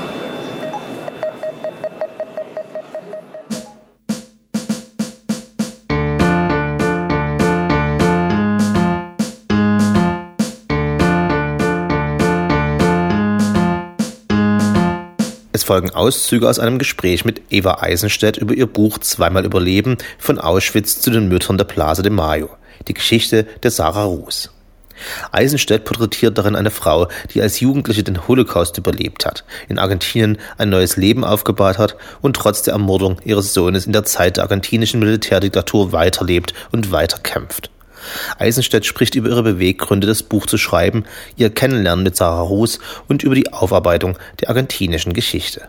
Es folgen Auszüge aus einem Gespräch mit Eva Eisenstedt über ihr Buch Zweimal Überleben, von Auschwitz zu den Müttern der Plaza de Mayo, die Geschichte der Sarah Rus. Eisenstedt porträtiert darin eine Frau, die als Jugendliche den Holocaust überlebt hat, in Argentinien ein neues Leben aufgebaut hat und trotz der Ermordung ihres Sohnes in der Zeit der argentinischen Militärdiktatur weiterlebt und weiterkämpft. Eisenstedt spricht über ihre Beweggründe, das Buch zu schreiben, ihr Kennenlernen mit Sarah Rus und über die Aufarbeitung der argentinischen Geschichte.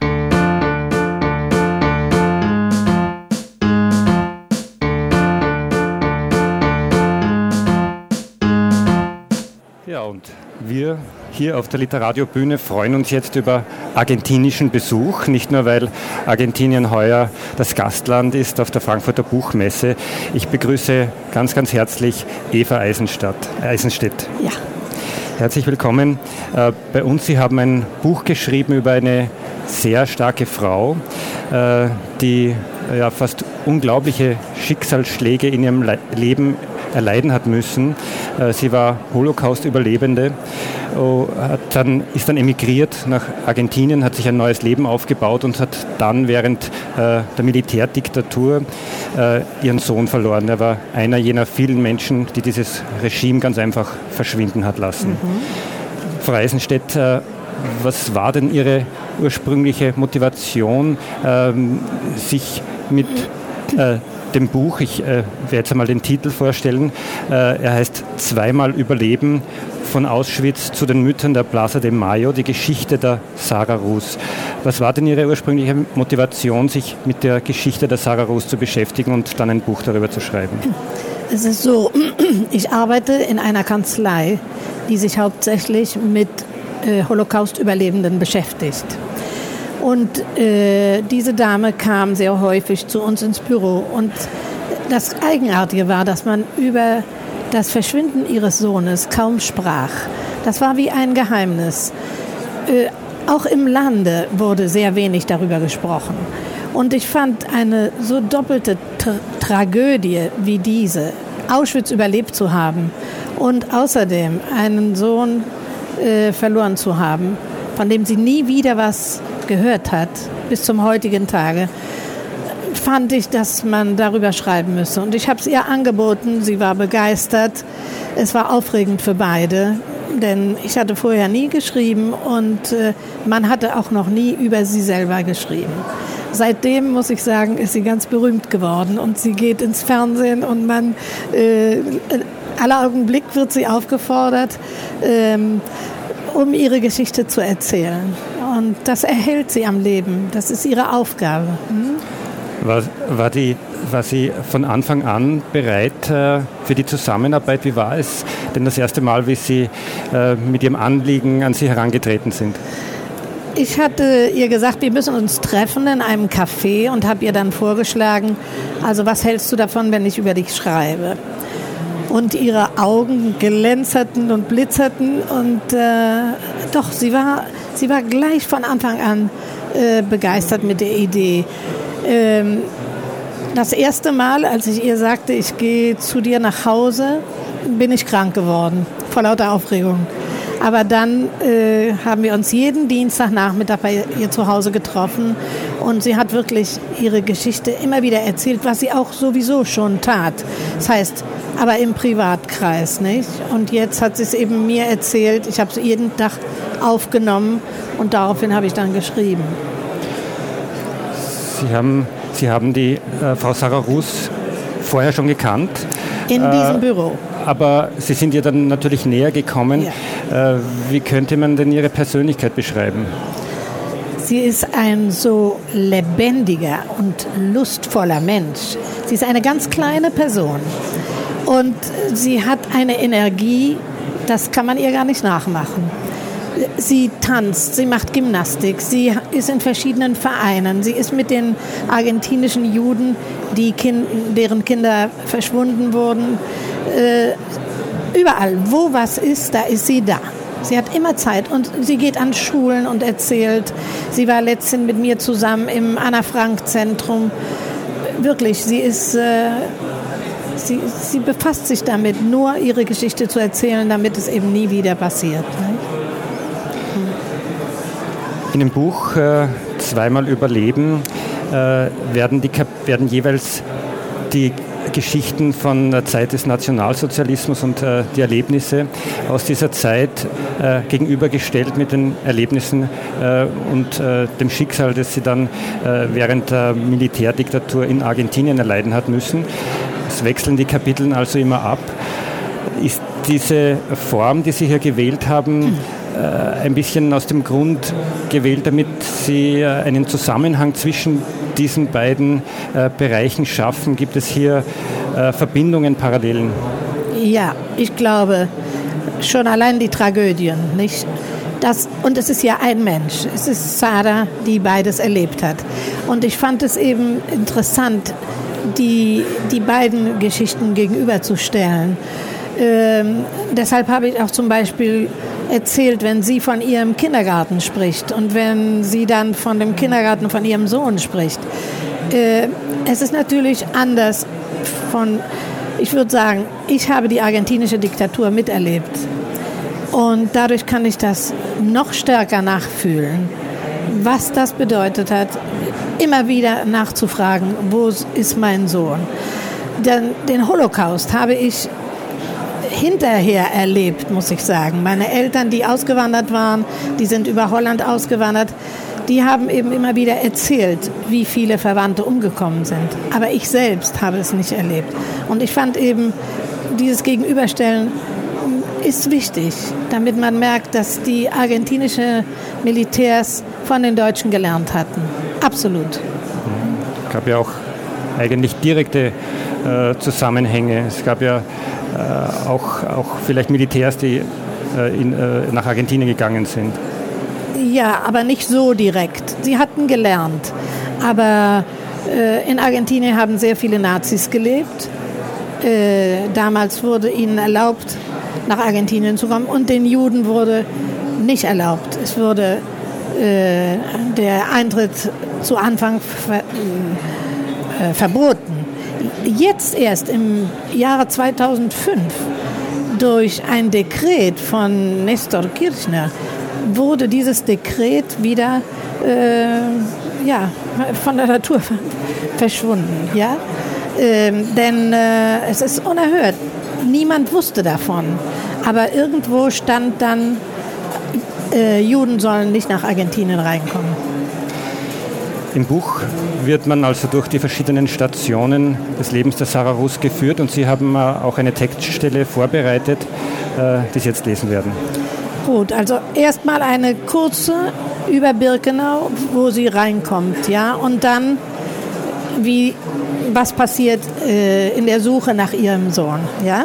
Ja, und wir hier auf der Literadio-Bühne freuen uns jetzt über argentinischen Besuch. Nicht nur, weil Argentinien heuer das Gastland ist auf der Frankfurter Buchmesse. Ich begrüße ganz, ganz herzlich Eva Eisenstedt. Eisenstedt. Ja. Herzlich willkommen äh, bei uns. Sie haben ein Buch geschrieben über eine sehr starke Frau, äh, die ja, fast unglaubliche Schicksalsschläge in ihrem Le- Leben erleiden hat müssen. Sie war Holocaust-Überlebende, hat dann, ist dann emigriert nach Argentinien, hat sich ein neues Leben aufgebaut und hat dann während äh, der Militärdiktatur äh, ihren Sohn verloren. Er war einer jener vielen Menschen, die dieses Regime ganz einfach verschwinden hat lassen. Mhm. Frau Eisenstedt, äh, was war denn Ihre ursprüngliche Motivation, ähm, sich mit äh, dem Buch, ich äh, werde jetzt einmal den Titel vorstellen, äh, er heißt Zweimal Überleben, von Auschwitz zu den Müttern der Plaza de Mayo, die Geschichte der Sarah Rus. Was war denn Ihre ursprüngliche Motivation, sich mit der Geschichte der Sarah Rus zu beschäftigen und dann ein Buch darüber zu schreiben? Es ist so, ich arbeite in einer Kanzlei, die sich hauptsächlich mit äh, Holocaust-Überlebenden beschäftigt. Und äh, diese Dame kam sehr häufig zu uns ins Büro. Und das Eigenartige war, dass man über das Verschwinden ihres Sohnes kaum sprach. Das war wie ein Geheimnis. Äh, auch im Lande wurde sehr wenig darüber gesprochen. Und ich fand eine so doppelte Tra- Tragödie wie diese, Auschwitz überlebt zu haben und außerdem einen Sohn äh, verloren zu haben, von dem sie nie wieder was gehört hat, bis zum heutigen Tage, fand ich, dass man darüber schreiben müsse. Und ich habe es ihr angeboten, sie war begeistert. Es war aufregend für beide, denn ich hatte vorher nie geschrieben und äh, man hatte auch noch nie über sie selber geschrieben. Seitdem, muss ich sagen, ist sie ganz berühmt geworden und sie geht ins Fernsehen und man, äh, aller Augenblick wird sie aufgefordert, ähm, um ihre Geschichte zu erzählen. Und das erhält sie am Leben. Das ist ihre Aufgabe. Hm? War, war, die, war sie von Anfang an bereit äh, für die Zusammenarbeit? Wie war es denn das erste Mal, wie Sie äh, mit Ihrem Anliegen an Sie herangetreten sind? Ich hatte ihr gesagt, wir müssen uns treffen in einem Café und habe ihr dann vorgeschlagen, also was hältst du davon, wenn ich über dich schreibe? Und ihre Augen glänzerten und blitzerten und äh, doch, sie war, sie war gleich von Anfang an äh, begeistert mit der Idee. Ähm, das erste Mal, als ich ihr sagte, ich gehe zu dir nach Hause, bin ich krank geworden, vor lauter Aufregung. Aber dann äh, haben wir uns jeden Dienstagnachmittag bei ihr zu Hause getroffen und sie hat wirklich ihre Geschichte immer wieder erzählt, was sie auch sowieso schon tat. Das heißt, aber im Privatkreis, nicht? Und jetzt hat sie es eben mir erzählt, ich habe es jeden Tag aufgenommen und daraufhin habe ich dann geschrieben. Sie haben, Sie haben die äh, Frau Sarah Rus vorher schon gekannt? In äh, diesem Büro. aber Sie sind ihr dann natürlich näher gekommen. Ja. Äh, wie könnte man denn Ihre Persönlichkeit beschreiben? Sie ist ein so lebendiger und lustvoller Mensch. Sie ist eine ganz kleine Person und sie hat eine Energie, das kann man ihr gar nicht nachmachen. Sie tanzt, sie macht Gymnastik, sie ist in verschiedenen Vereinen, sie ist mit den argentinischen Juden, die kind, deren Kinder verschwunden wurden, äh, überall, wo was ist, da ist sie da. Sie hat immer Zeit und sie geht an Schulen und erzählt. Sie war letztens mit mir zusammen im Anna-Frank-Zentrum. Wirklich, sie ist, äh, sie, sie befasst sich damit, nur ihre Geschichte zu erzählen, damit es eben nie wieder passiert. Ne? In dem Buch äh, Zweimal Überleben äh, werden, die, werden jeweils die Geschichten von der Zeit des Nationalsozialismus und äh, die Erlebnisse aus dieser Zeit äh, gegenübergestellt mit den Erlebnissen äh, und äh, dem Schicksal, das sie dann äh, während der Militärdiktatur in Argentinien erleiden hat müssen. Es wechseln die Kapitel also immer ab. Ist diese Form, die Sie hier gewählt haben, äh, ein bisschen aus dem Grund gewählt, damit Sie äh, einen Zusammenhang zwischen diesen beiden äh, Bereichen schaffen? Gibt es hier äh, Verbindungen, Parallelen? Ja, ich glaube, schon allein die Tragödien, nicht? Das, und es ist ja ein Mensch. Es ist Sarah, die beides erlebt hat. Und ich fand es eben interessant, die, die beiden Geschichten gegenüberzustellen. Ähm, deshalb habe ich auch zum Beispiel erzählt, wenn sie von ihrem Kindergarten spricht und wenn sie dann von dem Kindergarten von ihrem Sohn spricht. Äh, es ist natürlich anders von, ich würde sagen, ich habe die argentinische Diktatur miterlebt und dadurch kann ich das noch stärker nachfühlen, was das bedeutet hat, immer wieder nachzufragen, wo ist mein Sohn. Den, den Holocaust habe ich hinterher erlebt, muss ich sagen. Meine Eltern, die ausgewandert waren, die sind über Holland ausgewandert, die haben eben immer wieder erzählt, wie viele Verwandte umgekommen sind. Aber ich selbst habe es nicht erlebt. Und ich fand eben, dieses Gegenüberstellen ist wichtig, damit man merkt, dass die argentinischen Militärs von den Deutschen gelernt hatten. Absolut. Es gab ja auch eigentlich direkte äh, Zusammenhänge. Es gab ja äh, auch, auch vielleicht Militärs, die äh, in, äh, nach Argentinien gegangen sind. Ja, aber nicht so direkt. Sie hatten gelernt. Aber äh, in Argentinien haben sehr viele Nazis gelebt. Äh, damals wurde ihnen erlaubt, nach Argentinien zu kommen. Und den Juden wurde nicht erlaubt. Es wurde äh, der Eintritt zu Anfang ver, äh, verboten. Jetzt erst im Jahre zweitausendfünf durch ein Dekret von Nestor Kirchner wurde dieses Dekret wieder äh, ja, von der Natur verschwunden. Ja? Ähm, denn äh, es ist unerhört. Niemand wusste davon. Aber irgendwo stand dann, äh, Juden sollen nicht nach Argentinien reinkommen. Im Buch wird man also durch die verschiedenen Stationen des Lebens der Sarah Rus geführt und Sie haben auch eine Textstelle vorbereitet, die Sie jetzt lesen werden. Gut, also erstmal eine kurze über Birkenau, wo sie reinkommt, ja, und dann wie, was passiert äh, in der Suche nach ihrem Sohn, ja.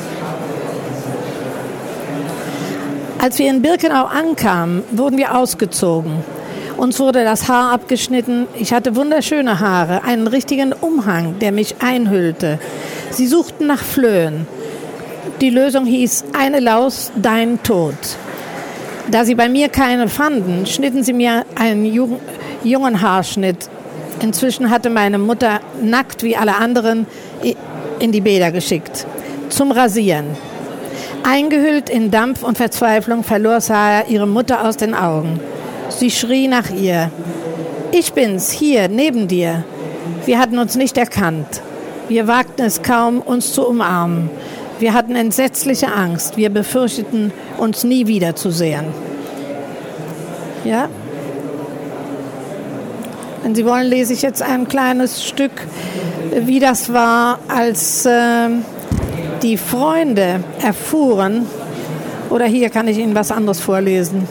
Als wir in Birkenau ankamen, wurden wir ausgezogen. Uns wurde das Haar abgeschnitten. Ich hatte wunderschöne Haare, einen richtigen Umhang, der mich einhüllte. Sie suchten nach Flöhen. Die Lösung hieß, eine Laus, dein Tod. Da sie bei mir keine fanden, schnitten sie mir einen jungen Haarschnitt. Inzwischen hatte meine Mutter nackt wie alle anderen in die Bäder geschickt. Zum Rasieren. Eingehüllt in Dampf und Verzweiflung verlor Sarah ihre Mutter aus den Augen. Sie schrie nach ihr. Ich bin's, hier, neben dir. Wir hatten uns nicht erkannt. Wir wagten es kaum, uns zu umarmen. Wir hatten entsetzliche Angst. Wir befürchteten, uns nie wiederzusehen. Ja? Wenn Sie wollen, lese ich jetzt ein kleines Stück, wie das war, als äh, Die Freunde erfuhren, oder hier kann ich Ihnen was anderes vorlesen.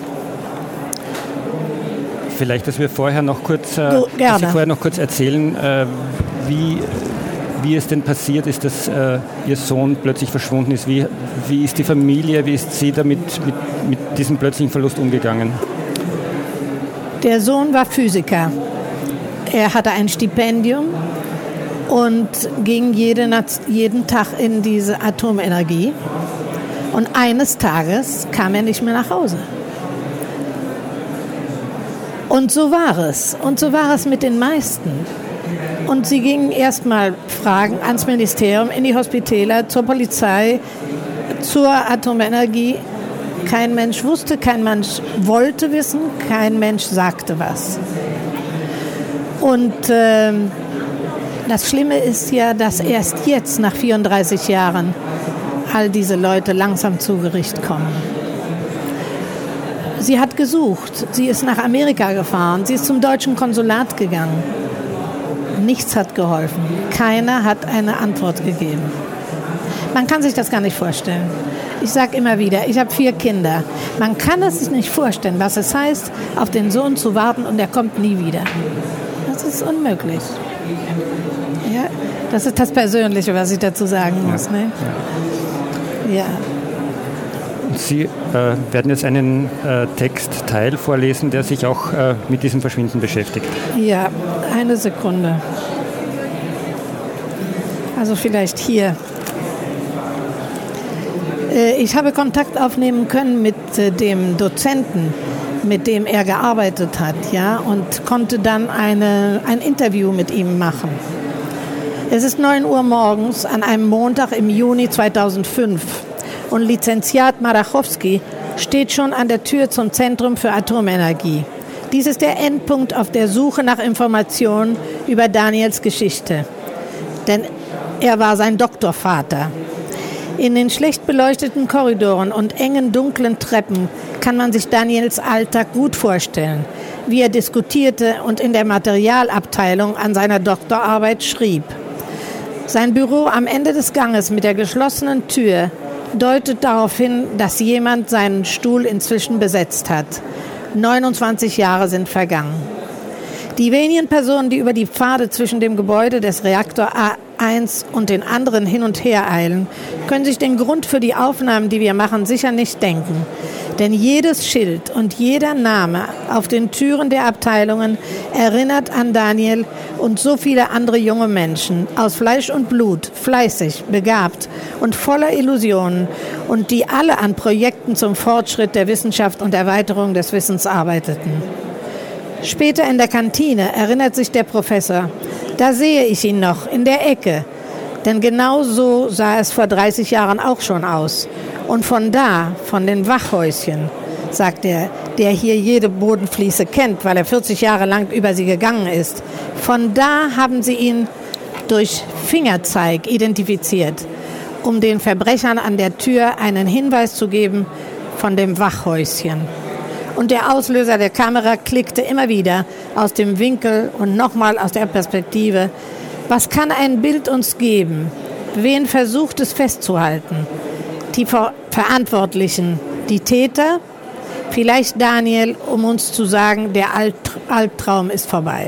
Vielleicht, dass wir vorher noch kurz, äh, du, dass Sie vorher noch kurz erzählen, äh, wie, wie es denn passiert ist, dass äh, Ihr Sohn plötzlich verschwunden ist. Wie, wie ist die Familie, wie ist sie damit mit, mit diesem plötzlichen Verlust umgegangen? Der Sohn war Physiker. Er hatte ein Stipendium und ging jede, jeden Tag in diese Atomenergie. Und eines Tages kam er nicht mehr nach Hause. Und so war es. Und so war es mit den meisten. Und sie gingen erstmal Fragen ans Ministerium, in die Hospitäler, zur Polizei, zur Atomenergie. Kein Mensch wusste, kein Mensch wollte wissen, kein Mensch sagte was. Und äh, das Schlimme ist ja, dass erst jetzt, nach vierunddreißig Jahren, all diese Leute langsam zu Gericht kommen. Sie hat gesucht, sie ist nach Amerika gefahren, sie ist zum deutschen Konsulat gegangen. Nichts hat geholfen, keiner hat eine Antwort gegeben. Man kann sich das gar nicht vorstellen. Ich sage immer wieder, ich habe vier Kinder. Man kann es sich nicht vorstellen, was es heißt, auf den Sohn zu warten und er kommt nie wieder. Das ist unmöglich. Ja, das ist das Persönliche, was ich dazu sagen muss. Ne? Ja. Sie äh, werden jetzt einen äh, Textteil vorlesen, der sich auch äh, mit diesem Verschwinden beschäftigt. Ja, eine Sekunde. Also vielleicht hier. Äh, ich habe Kontakt aufnehmen können mit äh, dem Dozenten, mit dem er gearbeitet hat, ja, und konnte dann eine, ein Interview mit ihm machen. Es ist neun Uhr morgens an einem Montag im Juni zweitausendfünf. Und Lizenziat Marachowski steht schon an der Tür zum Zentrum für Atomenergie. Dies ist der Endpunkt auf der Suche nach Informationen über Daniels Geschichte. Denn er war sein Doktorvater. In den schlecht beleuchteten Korridoren und engen, dunklen Treppen kann man sich Daniels Alltag gut vorstellen, wie er diskutierte und in der Materialabteilung an seiner Doktorarbeit schrieb. Sein Büro am Ende des Ganges mit der geschlossenen Tür deutet darauf hin, dass jemand seinen Stuhl inzwischen besetzt hat. neunundzwanzig Jahre sind vergangen. Die wenigen Personen, die über die Pfade zwischen dem Gebäude des Reaktor A eins und den anderen hin und her eilen, können sich den Grund für die Aufnahmen, die wir machen, sicher nicht denken. Denn jedes Schild und jeder Name auf den Türen der Abteilungen erinnert an Daniel und so viele andere junge Menschen aus Fleisch und Blut, fleißig, begabt und voller Illusionen und die alle an Projekten zum Fortschritt der Wissenschaft und Erweiterung des Wissens arbeiteten. Später in der Kantine erinnert sich der Professor, da sehe ich ihn noch in der Ecke, denn genau so sah es vor dreißig Jahren auch schon aus. Und von da, von den Wachhäuschen, sagt er, der hier jede Bodenfliese kennt, weil er vierzig Jahre lang über sie gegangen ist, von da haben sie ihn durch Fingerzeig identifiziert, um den Verbrechern an der Tür einen Hinweis zu geben von dem Wachhäuschen. Und der Auslöser der Kamera klickte immer wieder aus dem Winkel und nochmal aus der Perspektive. Was kann ein Bild uns geben? Wen versucht es festzuhalten? Die Ver- Verantwortlichen, die Täter? Vielleicht Daniel, um uns zu sagen, der Alt- Albtraum ist vorbei.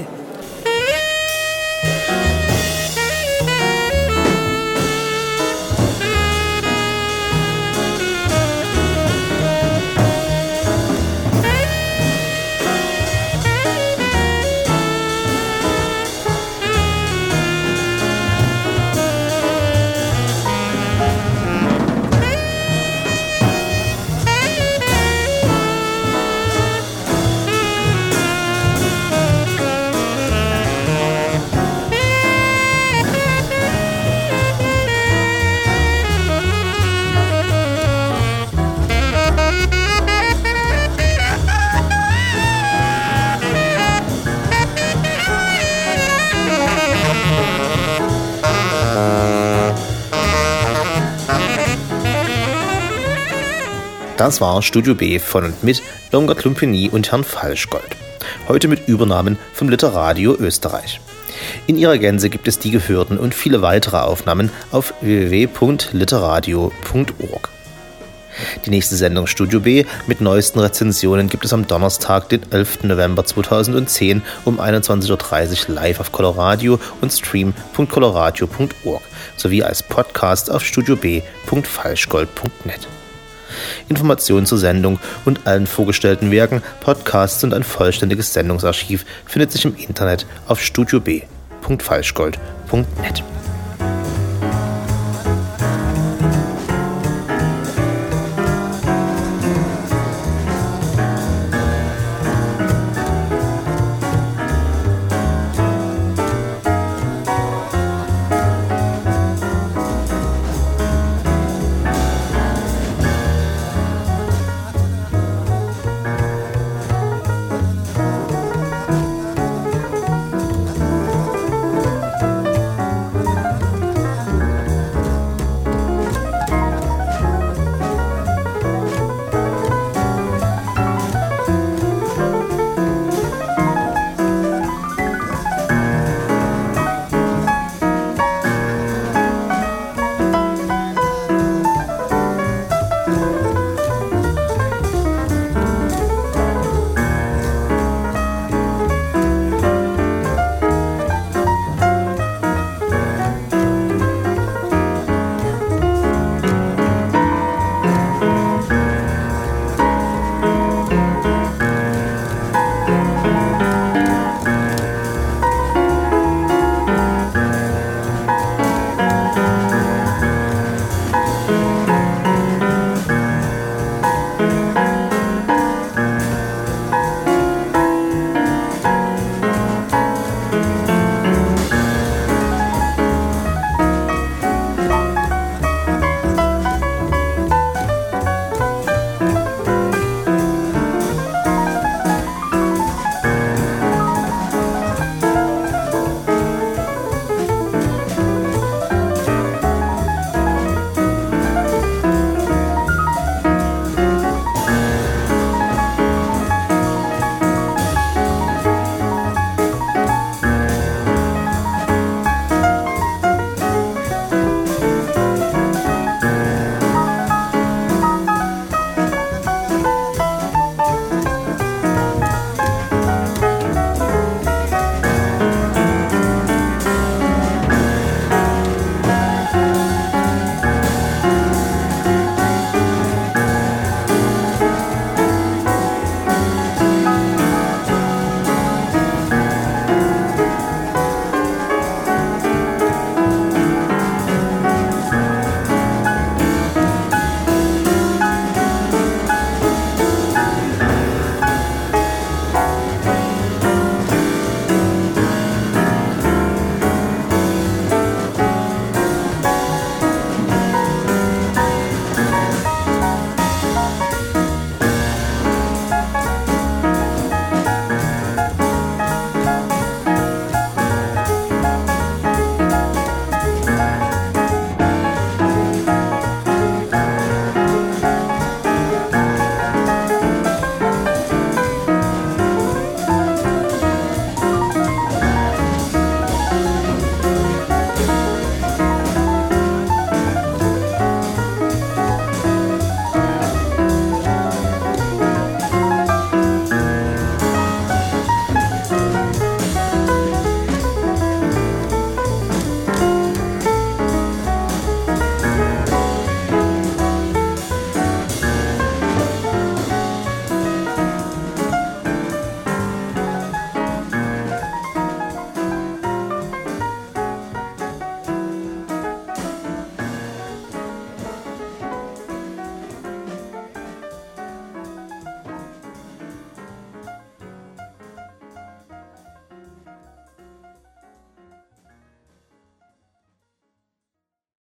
Das war Studio B von und mit Irmgard Lumpeni und Herrn Falschgold. Heute mit Übernahmen vom Literadio Österreich. In ihrer Gänze gibt es die gehörten und viele weitere Aufnahmen auf w w w punkt literadio punkt org. Die nächste Sendung Studio B mit neuesten Rezensionen gibt es am Donnerstag, den elften November zweitausendzehn um einundzwanzig Uhr dreißig live auf Coloradio und stream punkt coloradio punkt org sowie als Podcast auf studio b punkt falschgold punkt net. Informationen zur Sendung und allen vorgestellten Werken, Podcasts und ein vollständiges Sendungsarchiv findet sich im Internet auf studio b punkt falschgold punkt net.